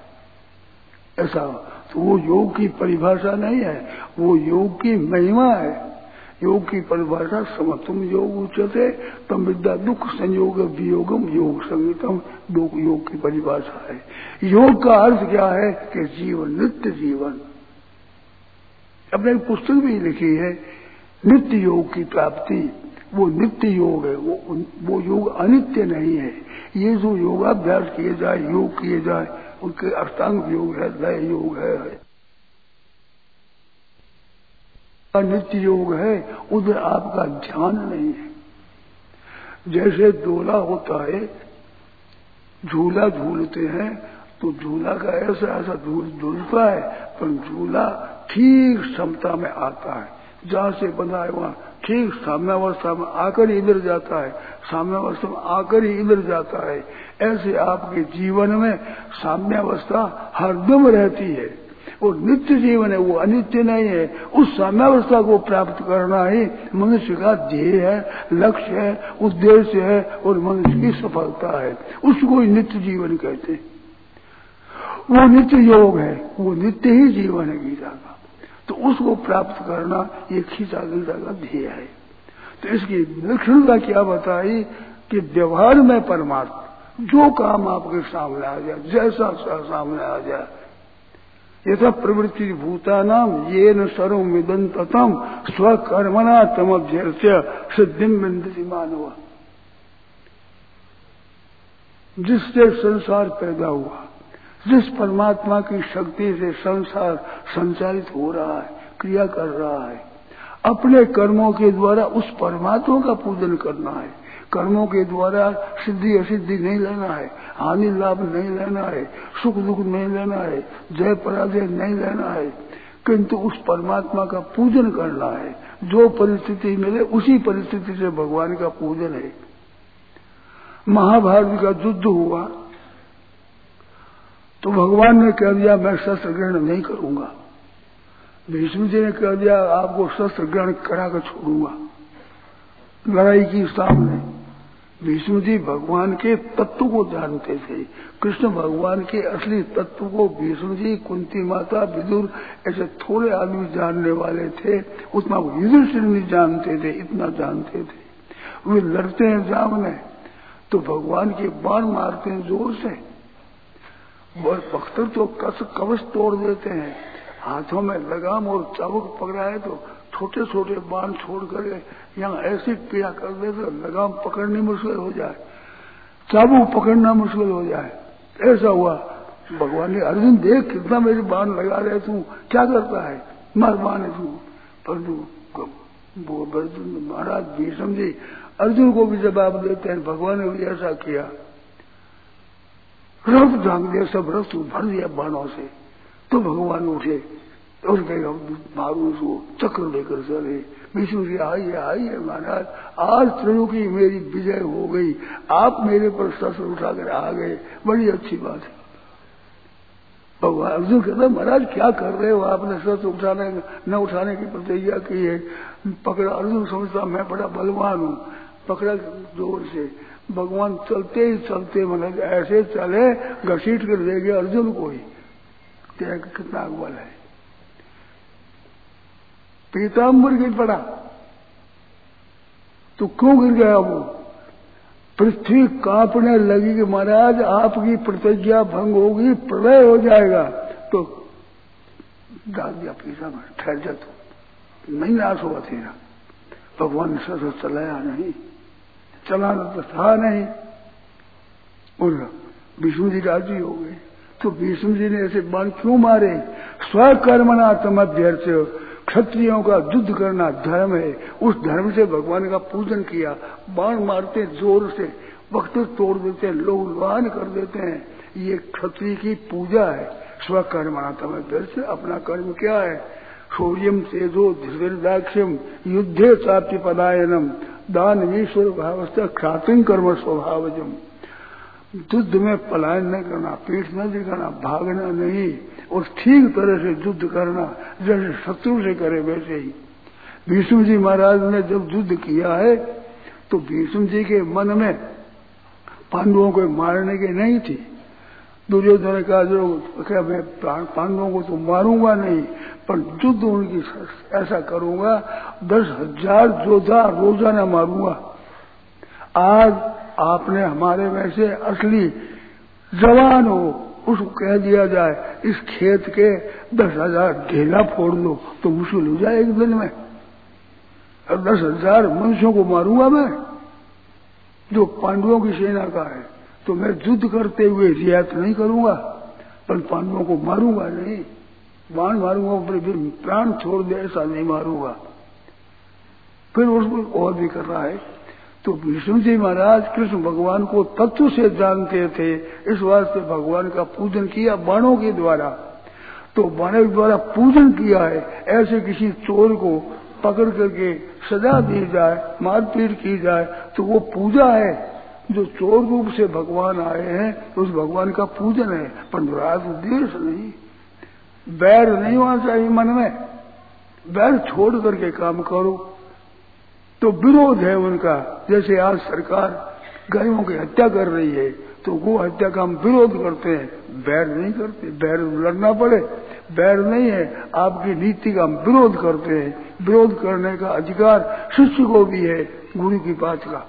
ऐसा तो वो योग की परिभाषा नहीं है, वो योग की महिमा है। योग की परिभाषा समत्वम योग उच्यते तम विद्या दुख संयोग वियोगम योग संगीतम योग की परिभाषा है। योग का अर्थ क्या है कि जीवन, नित्य जीवन। अपने एक पुस्तक भी लिखी है नित्य योग की प्राप्ति, वो नित्य योग है, वो वो योग अनित्य नहीं है। ये जो योगाभ्यास किए जाए, योग किए जाए, उनके अष्टांग योग है, लय योग है, नित्य योग है, उधर आपका ध्यान नहीं है। जैसे डोला होता है, झूला झूलते हैं तो झूला का ऐसा ऐसा झूलता है, पर झूला ठीक क्षमता में आता है, जहां से बना है वहां ठीक साम्यावस्था में आकर ही इधर जाता है, साम्यावस्था में आकर ही इधर जाता है। ऐसे आपके जीवन में साम्यावस्था हरदम रहती है, वो नित्य जीवन है, वो अनित्य नहीं है। उस साम्यावस्था को प्राप्त करना ही मनुष्य का ध्येय है, लक्ष्य है, उद्देश्य है और मनुष्य की सफलता है। उसको ही नित्य जीवन कहते हैं। वो नित्य योग है, वो नित्य ही जीवन है गीता का। तो उसको प्राप्त करना ये खींचा गीता का ध्येय है। तो इसकी विलक्षणता क्या बताई कि व्यवहार में परमात्मा जो काम आपके सामने आ जाए, जैसा सामने आ जाए, यथा प्रवृत्ति भूतानाम ये न सर्वं विदन्ततम स्वकर्मणा तमभ्यर्च्य सिद्धिं विन्दति मानव। जिससे संसार पैदा हुआ, जिस परमात्मा की शक्ति से संसार संचालित हो रहा है, क्रिया कर रहा है, अपने कर्मों के द्वारा उस परमात्मा का पूजन करना है। कर्मों के द्वारा सिद्धि असिद्धि नहीं लेना है, हानि लाभ नहीं लेना है, सुख दुख नहीं लेना है, जय पराजय नहीं लेना है, किंतु उस परमात्मा का पूजन करना है। जो परिस्थिति मिले उसी परिस्थिति से भगवान का पूजन है। महाभारत का युद्ध हुआ तो भगवान ने कह दिया मैं शस्त्र ग्रहण नहीं करूंगा। भीष्म जी ने कह दिया आपको शस्त्र ग्रहण कराकर छोड़ूंगा। लड़ाई की सामने भीष्म जी भगवान के तत्व को जानते थे। कृष्ण भगवान के असली तत्व को भीष्म जी, कुंती माता, विदुर ऐसे थोड़े आदमी जानने वाले थे। उतना युधिष्ठिर नहीं जानते थे, इतना जानते थे। वे लड़ते हैं सामने तो भगवान के बाण मारते हैं जोर से, बख्तर तो कवच तोड़ देते हैं। हाथों में लगाम और चाबुक पकड़ा है तो छोटे छोटे बाण छोड़कर यहाँ ऐसी पीड़ा कर देते लगाम पकड़नी मुश्किल हो जाए, चाबुक पकड़ना मुश्किल हो जाए। ऐसा हुआ। भगवान ने अर्जुन देख कितना मेरे बाण लगा रहे, तू क्या करता है, मार बाण है तू। परंतु महाराज भीष्म जी अर्जुन को भी जवाब देते हैं, भगवान ने भी ऐसा किया, रथ ढांक दिया, सब रथ भर दिया बाणों से। तो भगवान उठे और कहे मारू उसको, चक्र लेकर चले। विष्णु जी आइए आइए महाराज, आज त्रिलोकी मेरी विजय हो गई, आप मेरे पर शस्त्र उठाकर आ गए, बड़ी अच्छी बात है। भगवान अर्जुन कहता महाराज क्या कर रहे हो, आपने शस्त्र उठाने न उठाने की प्रतिज्ञा की है। पकड़ा, अर्जुन समझता मैं बड़ा बलवान हूँ, पकड़ा जोर से। भगवान चलते ही चलते मतलब ऐसे चले घसीट कर दे गए अर्जुन को ही। कितना बल है। पीताम्बर गिर पड़ा तो क्यों गिर गया वो? पृथ्वी कांपने लगी कि महाराज आपकी प्रतिज्ञा भंग होगी, प्रलय हो जाएगा। तो डाल दिया पीताम्बर, ठहर जा तू, नहीं नाश हुआ तेरा। भगवान ने सर चलाया नहीं, चलाना तो था नहीं। और विष्णु जी राजी हो गए। तो विष्णु जी ने ऐसे बाण क्यों मारे? स्वकर्मणा तमभ्यर्च्य, क्षत्रियों का युद्ध करना धर्म है, उस धर्म से भगवान का पूजन किया। बाण मारते जोर से, वक्त तोड़ देते हैं, लोग लुहान कर देते हैं, ये क्षत्रिय की पूजा है। स्वकर्मणा तमभ्यर्च्य, अपना कर्म क्या है? शौर्यम तेजो धीर्दाक्ष्यम युद्धे चाप्य पलायनम दानवीश्वर भावस्था ख्यातिं कर्म स्वभावजम। युद्ध में पलायन नहीं करना, पीठ न दिखाना, भागना नहीं, और ठीक तरह से युद्ध करना, जैसे शत्रु से करे वैसे ही। भीष्म जी महाराज ने जब युद्ध किया है तो भीष्म जी के मन में पांडवों को मारने की नहीं थी, दुर्योधन ने कहा जो क्या मैं पांडवों को तो मारूंगा नहीं, पर युद्ध उनकी ऐसा करूंगा दस हजार योद्धा रोजाना मारूंगा। आज आपने हमारे में से असली जवान हो, उसको कह दिया जाए इस खेत के दस हजार ढेला फोड़ दो तो मुश्किल हो जाए एक दिन में। और दस हजार मनुष्यों को मारूंगा मैं जो पांडवों की सेना का है, तो मैं युद्ध करते हुए रियायत नहीं करूंगा, पर पांडवों को मारूंगा नहीं, बाण मारूंगा प्राण छोड़ दे ऐसा नहीं मारूंगा। फिर उसको और भी कर रहा है। तो विष्णु जी महाराज कृष्ण भगवान को तत्व से जानते थे, इस वास्ते भगवान का पूजन किया बाणों के द्वारा। तो बाणों के द्वारा पूजन किया है। ऐसे किसी चोर को पकड़ करके सजा दी जाए, मारपीट की जाए, तो वो पूजा है। जो चोर रूप से भगवान आए हैं तो उस भगवान का पूजन है, पर निराश उद्देश्य नहीं। बैर नहीं होना चाहिए मन में, बैर छोड़ करके काम करो। तो विरोध है उनका। जैसे आज सरकार गायों की हत्या कर रही है तो गो हत्या का हम विरोध करते हैं, बैर नहीं करते। बैर लड़ना पड़े, बैर नहीं है। आपकी नीति का हम विरोध करते हैं। विरोध करने का अधिकार शिष्य को भी है, गुरु की बात का,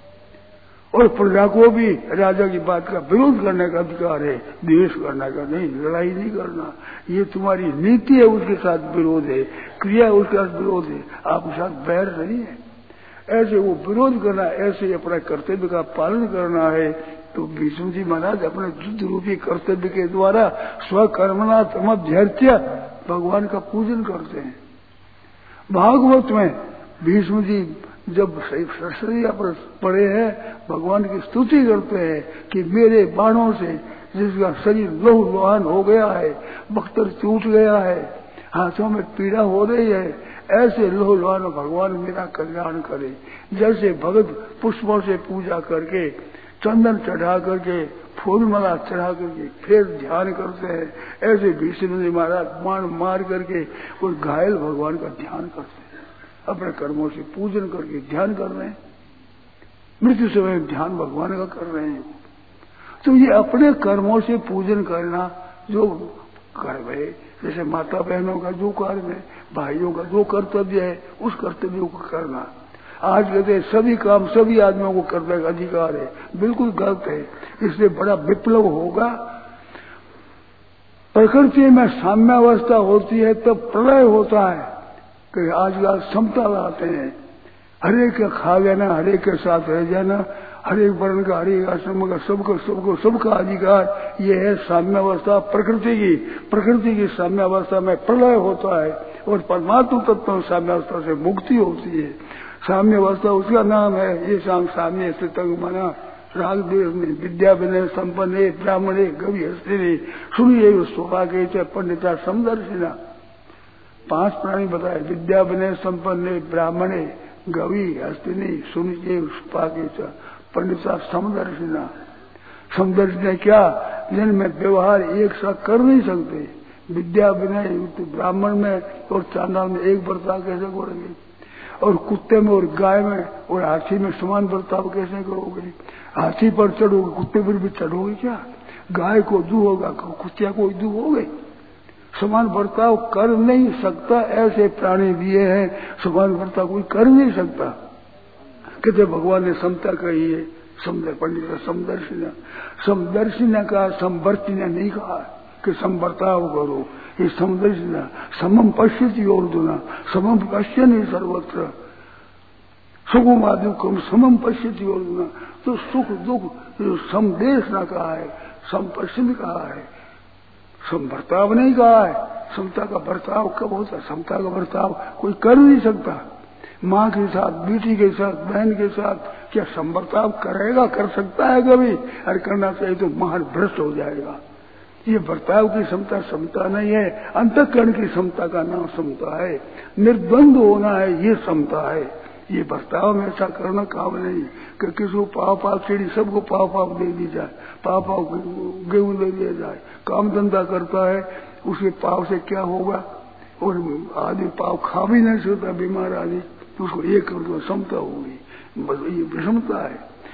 और प्रजा को भी राजा की बात का विरोध करने का अधिकार है, द्वेष करने का नहीं, लड़ाई नहीं करना। ये तुम्हारी नीति है, उसके साथ विरोध है, क्रिया उसके साथ विरोध है, आपके साथ बैर नहीं है। ऐसे वो विरोध करना, ऐसे अपने कर्तव्य का पालन करना है। तो विष्णु जी महाराज अपने युद्ध रूपी कर्तव्य के द्वारा स्वकर्मणा तमध्यर्त्य भगवान का पूजन करते हैं। भागवत में विष्णु जी जब सरसरिया पर पड़े हैं, भगवान की स्तुति करते हैं कि मेरे बाणों से जिसका शरीर लहू लुहान हो गया है, बख्तर टूट गया है, हाथों में पीड़ा हो रही है, ऐसे लहू लुहान भगवान मेरा कल्याण करे। जैसे भगत पुष्पों से पूजा करके, चंदन चढ़ा करके, फूल माला चढ़ा करके फिर ध्यान करते हैं, ऐसे विष्णु जी महाराज बाण मार करके उस घायल भगवान का ध्यान करते हैं। अपने कर्मों से पूजन करके ध्यान कर रहे हैं, मृत्यु समय ध्यान भगवान का कर रहे हैं। तो ये अपने कर्मों से पूजन करना जो कर्म है, जैसे माता बहनों का जो कर्म है, भाइयों का जो कर्तव्य है, उस कर्तव्य को करना। आज कहते सभी काम सभी आदमियों को करने का अधिकार है, बिल्कुल गलत है। इससे बड़ा विप्लव होगा। प्रकृति में साम्यावस्था होती है तब प्रलय होता है कि आजकल समता लाते हैं, हरेक का खा लेना, हरेक के साथ रह जाना, हरेक वर्ण का, हरेक आश्रम का, सबको सबको सबका अधिकार, ये है साम्यावस्था प्रकृति की। प्रकृति की साम्यावस्था में प्रलय होता है और परमात्मा तत्व में साम्यावस्था से मुक्ति होती है। साम्यावस्था उसका नाम है। ये शाम साम्य स्थितंग मना राग देव में विद्या विनय संपन्न ब्राह्मणे गवि हस्तिनी सुनिए शोभा के पंडिता समदर्शिना। पांच प्राणी बताए, विद्या विनय संपन्न ब्राह्मणे गवि हस्तिनी सुनिए शोभा के पंडिता समदर्शिना। समदर्शिना क्या? जिनमें व्यवहार एक साथ कर नहीं सकते। विद्या विनय ब्राह्मण में और चांडाल में एक बर्ताव कैसे करोगे, और कुत्ते में और गाय में और हाथी में समान बर्ताव कैसे करोगे? हाथी पर चढ़ोगे, कुत्ते पर भी चढ़ोगे क्या? गाय को दू होगा, कुत्तिया को दू होगे? समान बर्ताव कर नहीं सकता। ऐसे प्राणी दिए हैं, समान बर्ताव कोई कर नहीं सकता। कहते भगवान ने समता कही है, समदर पंडित समदर्शिना। समदर्शिना का समवर्तिना नहीं कहा कि समबर्ताव करो, ये समदर्शिना। समम पश्यति अर्जुन, समम पश्यति सर्वत्र, सुखम दुखम समम पश्यति अर्जुन। तो सुख दुख समदेश न कहा है, समपश्चिम कहा है, समबर्ताव नहीं कहा है। समता का बर्ताव कब होता? समता का बर्ताव कोई कर नहीं सकता। माँ के साथ, बेटी के साथ, बहन के साथ क्या समबर्ताव करेगा? कर सकता है कभी? अरे करना चाहिए तो महान भ्रष्ट हो जाएगा। ये बर्ताव की समता समता नहीं है। अंतःकरण की समता का नाम समता है। निर्द्वंद होना है, ये समता है। ये बर्ताव में ऐसा करना काम नहीं कि किसी को पाव पाव सीढ़ी सबको पाव पाव दे दी जाए, पाव पाव गेहूं दे दिया जाए। काम धंधा करता है, उसके पाव से क्या होगा? और आदमी पाव खा भी नहीं सकता, बीमार आदमी, तो उसको ये कर दो, समता होगी। ये विषमता है।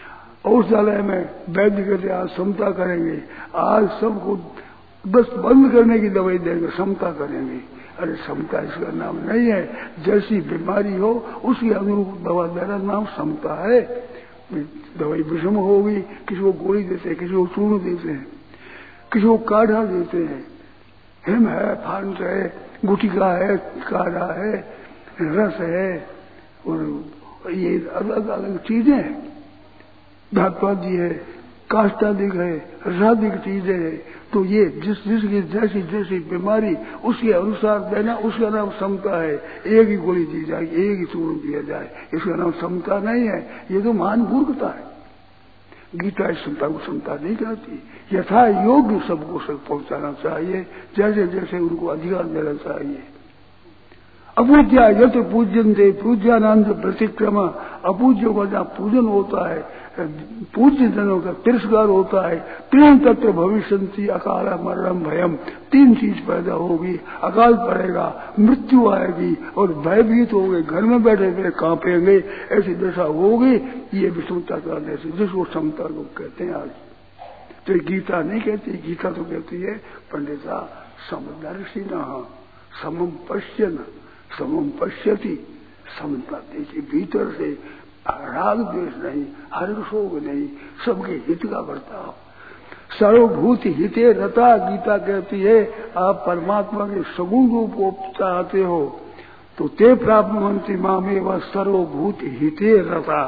औषधालय में वैद्य कहते आज समता करेंगे, आज सबको बस बंद करने की दवाई देंगे, समता करेंगे। अरे समता इसका नाम नहीं है। जैसी बीमारी हो उसके अनुरूप दवा देना नाम समता है। दवाई विषम होगी, किसी को गोली देते हैं, किसी को चूर्ण देते हैं, किसी को काढ़ा देते हैं, हिम है, फांस है, गुटिका है, काढ़ा है, रस है, और ये अलग अलग चीजें हैं। धात्वादी है, काष्टादिक है, रसादिक चीजें है। तो ये जिस जिसकी जैसी जैसी बीमारी उसके अनुसार देना, उसका नाम समता है। एक ही गोली दी जाएगी, एक ही चूर्ण दिया जाए, इसका नाम समता नहीं है। ये तो महान मूर्खता है। गीता इस समता को समता नहीं कहती। यथा योग्य सबको सब पहुंचाना चाहिए, जैसे जैसे उनको अधिकार देना चाहिए। अपूज्या यत पूज्यन्ते पूज्यानंद प्रतिक्रमा। अपूज्यों का जहाँ पूजन होता है, पूज्य जनों का तिरस्कार होता है। तीन तत्व भविष्यन्ति अकाल मरणम भयम। तीन चीज पैदा होगी, अकाल पड़ेगा, मृत्यु आएगी और भयभीत हो गए, घर में बैठे हुए कांपेंगे, ऐसी दशा होगी। ये विषमता करने से जिसको समता लोग कहते हैं आज। तो गीता नहीं कहती, गीता तो कहती है पंडिता समदर्शिना समम पश्यन समम पश्यति। समता देखिए, भीतर से राग द्वेष नहीं, हर्षोग नहीं, सबके हित का बर्ताव। सर्वभूत हिते रता। गीता कहती है आप परमात्मा के सगुण रूप को चाहते हो तो ते प्राप्त मंत्री मामे व सर्वभूत हिते रता।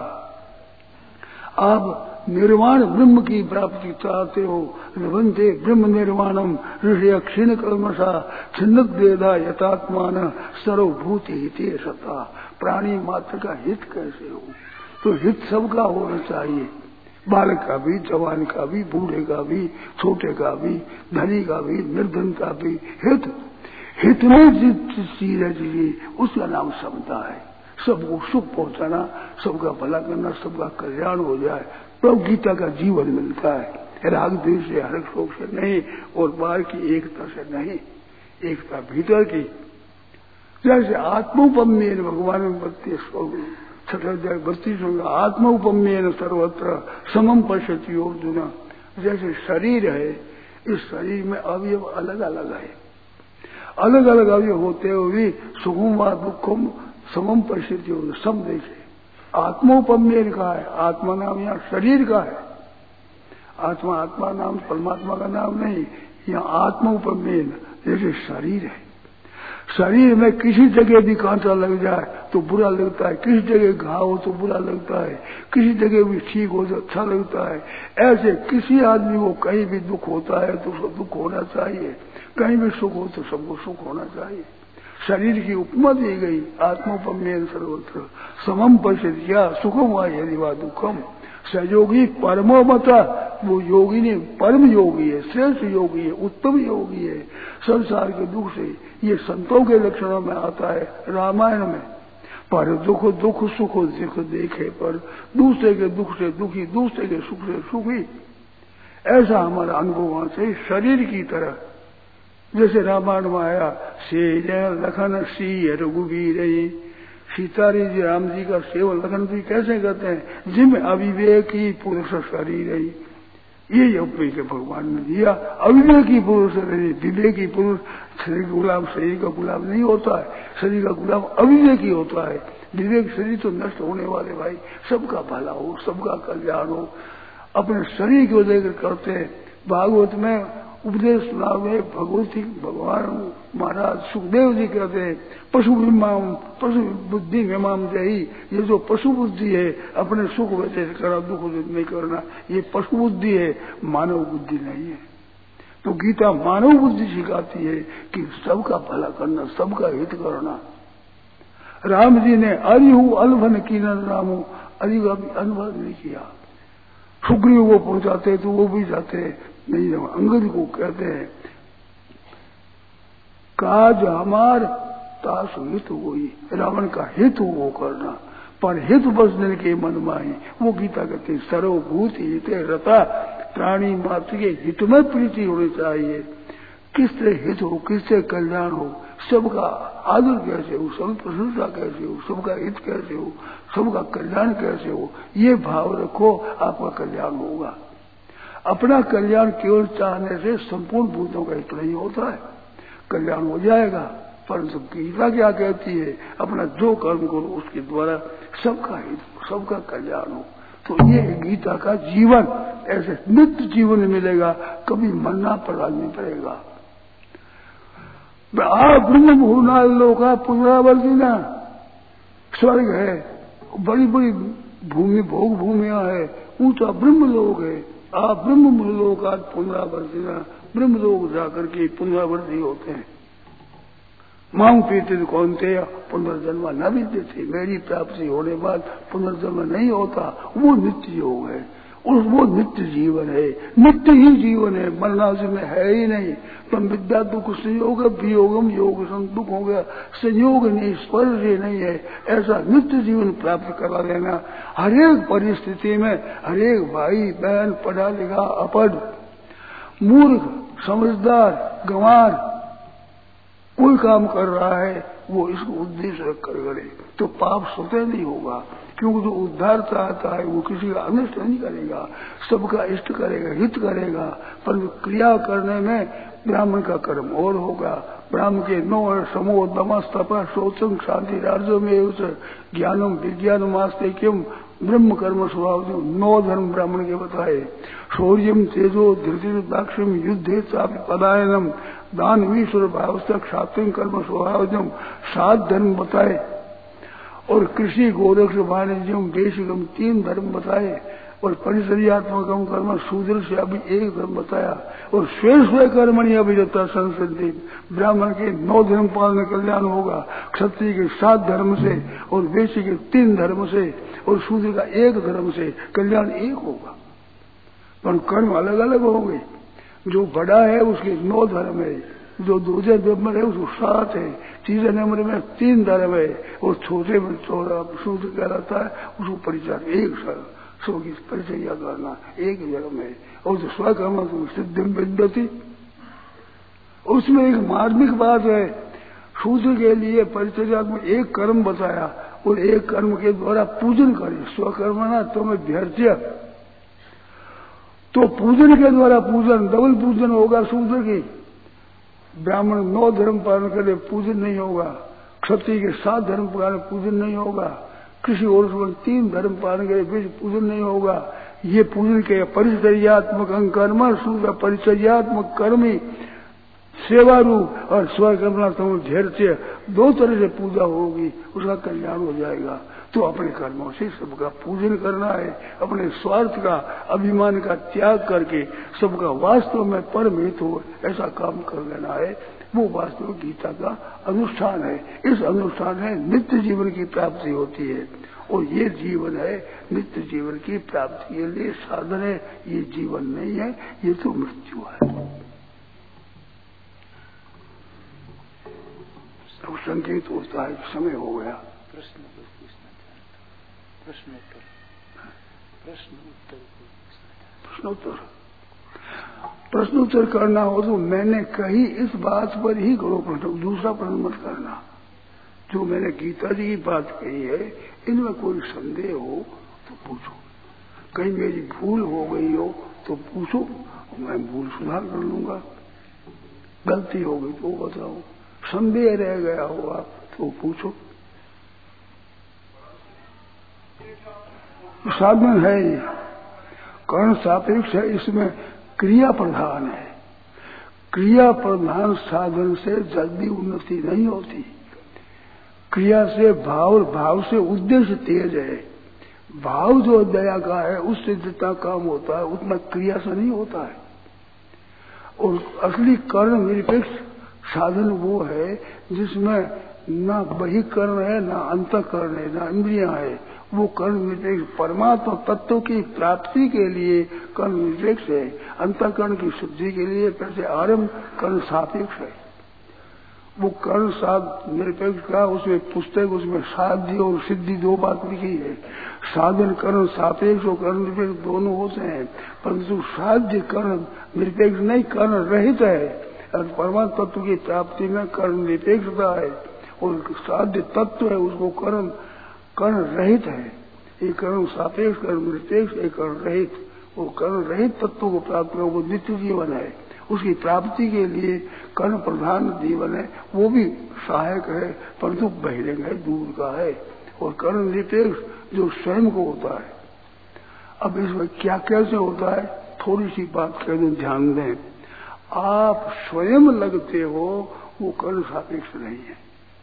आप निर्वाण ब्रह्म की प्राप्ति चाहते हो, लभन्ते ब्रह्म निर्वाणम ऋषि क्षीण कल्मषा छिन्नक देदा यथात्मान सर्वभूत हिते सता। प्राणी मात्र का हित कैसे हो? तो हित सबका होना चाहिए, बालक का भी, जवान का भी, बूढ़े का भी, छोटे का भी, धनी का भी, निर्धन का भी। हित हित में जिस चीज है उसका नाम समता है। सबको सुख पहुंचाना, सबका भला करना, सबका कल्याण हो जाए, तो गीता का जीवन मिलता है। राग द्वेष से, हर्ष शोक से नहीं, और बाहर की एकता से नहीं, एकता भीतर की। जैसे आत्मोपम्येन भगवान में बत्तीस छठा बत्तीस होगा, आत्मोपम्येन सर्वत्र समम पश्यति अर्जुन। जैसे शरीर है, इस शरीर में अवयव अलग अलग है, अलग अलग अवयव होते हुए सुखम व दुखम समम पश्यति अर्जुन। सम देखे आत्मोपम्येन का है, आत्मा नाम यहाँ शरीर का है। आत्मा आत्मा नाम परमात्मा का नाम नहीं, यहाँ आत्मोपम्येन जैसे शरीर है। शरीर में किसी जगह भी कांटा लग जाए तो बुरा लगता है, किसी जगह घाव हो तो बुरा लगता है, किसी जगह भी ठीक हो तो अच्छा लगता है। ऐसे किसी आदमी को कहीं भी दुख होता है तो उसको दुख होना चाहिए, कहीं भी सुख हो तो सबको सुख होना चाहिए। शरीर की उपमा दी गई, आत्मोपम्येन सर्वत्र समम पश्यति सुखम वा यदि वा दुखम। सहयोगी परमो मता, वो योगी ने परम योगी है, श्रेष्ठ योगी है, उत्तम योगी है। संसार के दुख से ये संतों के लक्षणों में आता है रामायण में। पर दुख दुख सुख सुख देखे पर, दूसरे के दुख से दुखी, दूसरे के सुख से सुखी। ऐसा हमारा अनुभव होना चाहिए शरीर की तरह। जैसे रामायण में आया से लखन सी रघुवीर, सीतारी जी राम जी का सेवन लखन जी कैसे करते हैं, जिम अविवेकी पुरुष शरीर है। ये योग के भगवान ने दिया। अविवेकी पुरुष विवेकी पुरुष शरीर का गुलाम शरीर का गुलाम नहीं होता है, शरीर का गुलाम अविवेकी होता है। विवेक शरीर तो नष्ट होने वाले भाई, सबका भला हो, सबका कल्याण हो, अपने शरीर को लेकर करते हैं। भागवत में उपदेश सुनावे भगवती भगवान महाराज सुखदेव जी कहते हैं पशु विमाम पशु बुद्धि विमाम दही। ये जो पशु बुद्धि है, अपने सुख वजह से करना, दुख नहीं करना, ये पशु बुद्धि है, मानव बुद्धि नहीं है। तो गीता मानव बुद्धि सिखाती है कि सबका भला करना, सबका हित करना। राम जी ने अरिहु अलभन की रामू, अरि का भी अनुभव नहीं किया। सुग्रीव को पहुंचाते तो वो भी जाते नहीं। अंगद को कहते हैं काज हमार तास हित हुई, रावण का हित वो करना, पर हित बसने के मन माही। वो गीता कहते हैं सर्वभूत हिते रता। प्राणी मात्र के हित में प्रीति होनी चाहिए। किससे हित हो, किससे कल्याण हो, सबका आदर कैसे हो, सब प्रशंसा कैसे हो, सबका हित कैसे हो, सबका कल्याण कैसे हो, ये भाव रखो, आपका कल्याण होगा। अपना कल्याण केवल चाहने से संपूर्ण भूतों का हित नहीं होता है, कल्याण हो जाएगा। परंतु गीता क्या कहती है, अपना जो कर्म करो उसके द्वारा सबका हित, सबका कल्याण हो। तो ये गीता का जीवन, ऐसे नित्य जीवन मिलेगा, कभी मरना पड़ा नहीं पड़ेगा। आ ब्रह्म भूना लोका पुनरावर्तिना, स्वर्ग है, बड़ी बड़ी भूमि भोग भूमियां है, ऊंचा ब्रह्म लोक है। आ ब्रह्म लोका पुनरावर्तिना, ब्रह्म लोक जाकर के पुनरावर्ती होते हैं। मांग पीते कौन थे, पुनर्जन्म न विद्यते, मेरी प्राप्ति होने बाद पुनर्जन्म नहीं होता, वो नित्य योग है, उस वो नित्य जीवन है, नित्य ही जीवन है, मरना उसमें है ही नहीं। तुम विद्या दुख संयोग वियोगम योग संदुख हो गया, संयोग नहीं, स्पर्श नहीं है, ऐसा नित्य जीवन प्राप्त करा लेना। हरेक परिस्थिति में हरेक भाई बहन, पढ़ा लिखा अपढ़, मूर्ख समझदार गंवार, कोई काम कर रहा है वो इसको उद्देश्य रखकर करे तो पाप स्वतः नहीं होगा, क्योंकि जो उद्धार चाहता है वो किसी का अनिष्ट नहीं करेगा, सबका इष्ट करेगा, हित करेगा। पर क्रिया करने में ब्राह्मण का कर्म और होगा। ब्राह्मण के नौ समो दमस तप शोचम शांति राज्यों में ज्ञानम विज्ञानम आस्तिक्यम ब्रह्म कर्म स्वभाव, नौ धर्म ब्राह्मण के बताए। शौर्यम तेजो धृति दाक्षिम युद्धे चापि पलायनम दान ईश्वर भावस्तक क्षात्र कर्म स्वभावजम, सात धर्म बताए। और कृषि गोरक्ष वाणिज्यम देशिकम तीन धर्म बताए। और परिचर्यात्मकम कर्म शूद्र से अभी एक धर्म बताया। और स्वे स्वे कर्मणि अभिजता संसदि, ब्राह्मण के नौ धर्म पालन कल्याण होगा, क्षत्रिय के सात धर्म से और वैश्य के तीन धर्म से और शूद्र का एक धर्म से कल्याण एक होगा। पर कर्म अलग अलग होंगे। जो बड़ा है उसके नौ धर्म है, जो दूसरे नंबर है उसको सात है, तीसरे नंबर में तीन धर्म है और छोटे में थोड़ा शूद्र कहलाता है, उसको परिचय एक साल सो की परिचर्या करना एक धर्म है। और जो स्वकर्म सिद्धि विद्यति, उसमें एक मार्मिक बात है। शूद्र के लिए परिचर्या में एक कर्म बताया और एक कर्म के द्वारा पूजन करे। स्वकर्म ना तुम्हें व्यर्थ, तो पूजन के द्वारा पूजन डबल पूजन होगा शूद्र की। ब्राह्मण नौ धर्म पालन करे पूजन नहीं होगा, क्षत्रिय के सात धर्म पालन पूजन नहीं होगा, कृषि और तीन धर्म पालन करे फिर पूजन नहीं होगा। ये पूजन के परिचर्यात्मक कर्म, शूद्र परिचर्यात्मक कर्मी सेवा रूप और स्वकर्मणा धैर्य, दो तरह से पूजा होगी, उसका कल्याण हो जाएगा। तो अपने कर्मों से सबका पूजन करना है, अपने स्वार्थ का अभिमान का त्याग करके सबका वास्तव में परम हित हो ऐसा काम कर लेना है। वो वास्तव गीता का अनुष्ठान है। इस अनुष्ठान में नित्य जीवन की प्राप्ति होती है और ये जीवन है नित्य जीवन की प्राप्ति के लिए साधन है। ये जीवन नहीं है, ये तो मृत्यु है। तो संकेत होता है समय हो गया। प्रश्न प्रश्न उत्तर प्रश्न उत्तर प्रश्नोत्तर प्रश्नोत्तर करना हो तो मैंने कही इस बात पर ही करो प्रश्न, दूसरा प्रश्न मत करना। जो मैंने गीता जी की बात कही है इनमें कोई संदेह हो तो पूछो, कहीं मेरी भूल हो गई हो तो पूछो, मैं भूल सुधार कर लूंगा। गलती हो गई तो बताओ, संदेह रह गया हो आप तो पूछो। साधन है ये, कर्ण सापेक्ष है, इसमें क्रिया प्रधान है। क्रिया प्रधान साधन से जल्दी उन्नति नहीं होती। क्रिया से भाव, भाव से उद्देश्य तेज है। भाव जो दया का है उससे जितना काम होता है उतना क्रिया से नहीं होता है। और असली कर्ण निरपेक्ष साधन वो है जिसमें ना बहिकर्ण है, ना अंतःकरण है, ना इंद्रियां है। वो कर्ण निरपेक्ष परमात्मा तत्व की प्राप्ति के लिए कर्ण निरपेक्ष है। अंतःकरण की शुद्धि के लिए फिर से आरंभ कर्ण सापेक्ष है। वो कर्ण साध निरपेक्ष का उसमें पुस्तक, उसमें साध्य और सिद्धि दो बात लिखी है। साधन कर्ण सापेक्ष और कर्ण निरपेक्ष दोनों होते हैं, परंतु साध्य कर्ण निरपेक्ष नहीं, कर्ण रहित है। परमात्म तत्व की प्राप्ति में कर्म निरपेक्षता है और साध्य तत्व है उसको कर्म कर्ण रहित है। ये कर्म सापेक्ष कर्म निरपेक्ष एक कर्ण रहित, वो कर्ण रहित तत्व को प्राप्त करना वो नित्य जीवन है। उसकी प्राप्ति के लिए कर्म प्रधान जीवन है, वो भी सहायक है परंतु बहिरंग है, दूर का है। और कर्म निरपेक्ष जो स्वयं को होता है। अब इसमें क्या कैसे होता है, थोड़ी सी बात कह दूं, ध्यान दें। आप स्वयं लगते हो वो कर्म सापेक्ष नहीं है।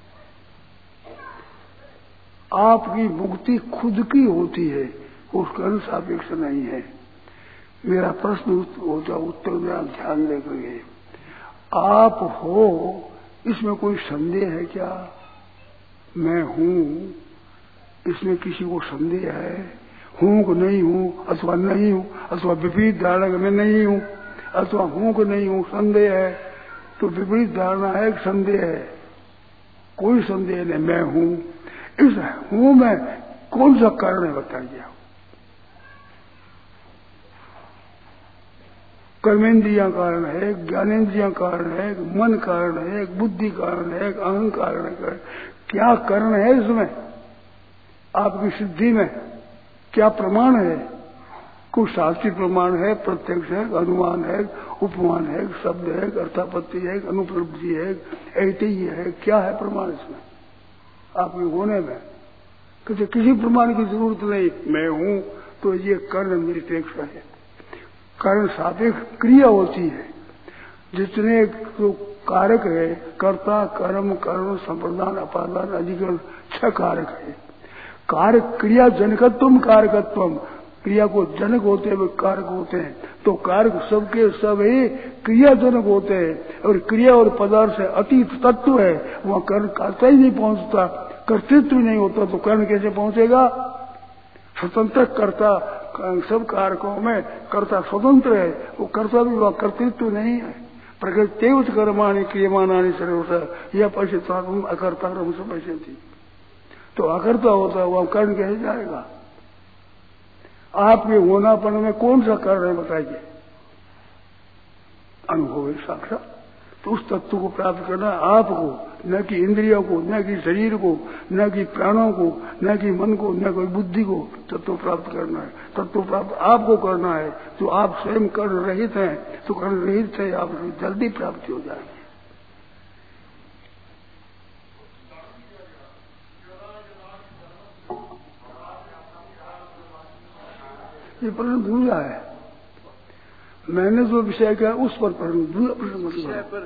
आपकी मुक्ति खुद की होती है, वो कर्म सापेक्ष नहीं है। मेरा प्रश्न होता उत्तर में आप ध्यान देंगे। आप हो इसमें कोई संदेह है क्या? मैं हूं इसमें किसी को संदेह है? हूं कि नहीं हूं, अथवा नहीं हूं, अथवा विपरीत धारणा में नहीं हूं, अथवा हूं कि नहीं हूं, संदेह है। तो विपरीत धारणा है, संदेह है, कोई संदेह नहीं। मैं हूं, इस हूं में कौन सा कारण है बताइए? कर्मेंद्रियां कारण है, ज्ञानेन्द्रियां कारण है, मन कारण है, बुद्धि कारण है, अहंकार है। क्या कारण है इसमें? आपकी सिद्धि में क्या प्रमाण है? कुछ शास्त्रीय प्रमाण है, प्रत्यक्ष है, अनुमान है, उपमान है, शब्द है, अर्थापत्ति है, अनुपलब्धि है, ऐतिह्य है। क्या है प्रमाण इसमें आपके होने में? किसी किसी प्रमाण की जरूरत नहीं। मैं हूं तो ये कर्म निरपेक्ष है। कर्म सापेक्ष क्रिया होती है। जितने तो कारक है, कर्ता, कर्म, कर्म, संप्रदान, अपादान, अधिकरण, छह कारक है। कारक क्रिया जनकत्वम कारकत्वम, क्रिया को जनक होते हुए कारक होते हैं। तो कारक सबके सब ही क्रिया जनक होते हैं। और क्रिया और पदार्थ से अतीत तत्व है, वहां कर्म कर्ता ही नहीं पहुंचता, कर्तृत्व नहीं होता तो कर्म कैसे पहुंचेगा? स्वतंत्र कर्ता, सब कारकों में कर्ता स्वतंत्र है, वो कर्ता भी वह कर्तृत्व नहीं है। प्रकृति कर्माणि क्रियमाणानि सर्वथा यह पश्यताम अकर्ता से पश्यति, तो अकर्ता होता वह कर्म कैसे जाएगा? आपके होनापन में कौन सा कारण है बताइए? अनुभव है साक्षात। तो उस तत्व को प्राप्त करना आपको, न कि इंद्रियों को, न कि शरीर को, न कि प्राणों को, न कि मन को, न कोई बुद्धि को तत्व प्राप्त करना है। तत्व प्राप्त आपको करना है। तो आप स्वयं कर्म रहित हैं, तो कर्म रहित है आपकी जल्दी प्राप्ति हो जाएगी। ये प्रश्न दूसरा है। मैंने जो विषय किया उस पर प्रश्न, दूसरा प्रश्न विषय पर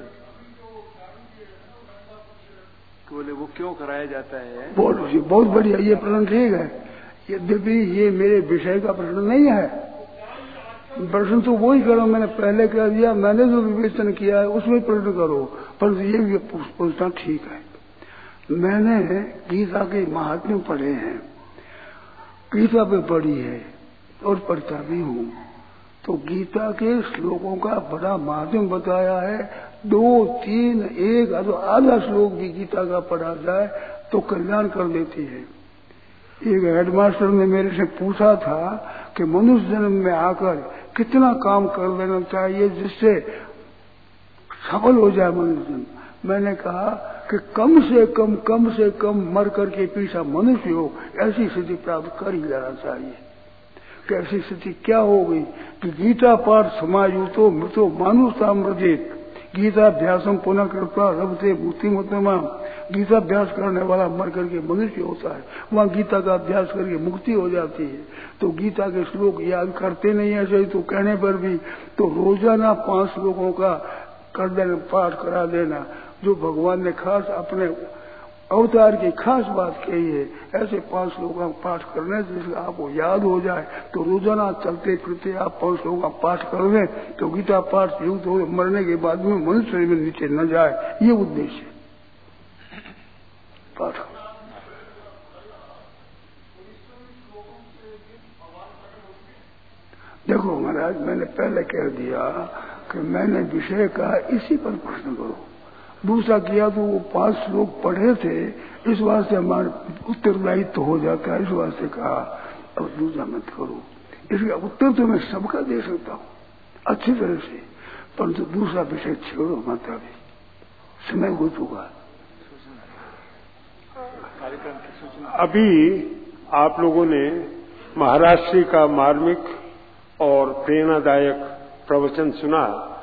बोले वो क्यों कराया जाता है? बोलो जी, बहुत बढ़िया, ये प्रश्न ठीक है। यद्यपि ये मेरे विषय का प्रश्न नहीं है। प्रश्न तो वही करो मैंने पहले कह दिया, मैंने जो विवेचन किया है उसमें प्रश्न करो, पर ये भी पूछना ठीक है। मैंने गीता के महात्म्य पढ़े हैं, गीता पे पढ़ी है और पढ़ता भी हूँ। तो गीता के श्लोकों का बड़ा माध्यम बताया है। दो तीन एक आधा श्लोक भी गीता का पढ़ा जाए तो कल्याण कर देती है। एक हेडमास्टर ने मेरे से पूछा था कि मनुष्य जन्म में आकर कितना काम कर लेना चाहिए जिससे सफल हो जाए मनुष्य जन्म। मैंने कहा कि कम से कम कम से कम मर करके पीछा मनुष्य हो, ऐसी स्थिति प्राप्त कर ही लेना चाहिए। कैसी स्थिति क्या हो गई कि गीता पाठ समायुतो मृतो मानुषता मृजित गीताभ्यासम पुनः कृपा रबते बुद्धिमत्तमा। गीताभ्यास करने वाला मर करके मनुष्य होता है, वहाँ गीता का अभ्यास करके मुक्ति हो जाती है। तो गीता के श्लोक याद करते नहीं ऐसे ही तो कहने पर भी तो रोजाना पांच श्लोकों का कर देना, पाठ करा देना, जो भगवान ने खास अपने अवतार की खास बात कही है। ऐसे पांच श्लोक का पाठ करने से आपको याद हो जाए तो रोजाना चलते फिरते आप पांच श्लोक का पाठ कर लें तो गीता पाठ से युक्त हो मरने के बाद में मनुष्य में नीचे न जाए, ये उद्देश्य पाठ। देखो महाराज, मैंने पहले कह दिया कि मैंने विषय का इसी पर प्रश्न करो। दूसरा किया तो वो पांच श्लोक पढ़े थे, इस वास्ते हमारे उत्तरदायित्व तो हो जाता है, इस वास्ते कहा अब दूसरा मत करो। इसका उत्तर तो मैं सबका दे सकता हूँ अच्छी तरह से। परंतु दूसरा विषय छेड़ो मत, अभी समय हो चुका। अभी आप लोगों ने महाराज श्री का मार्मिक और प्रेरणादायक प्रवचन सुना।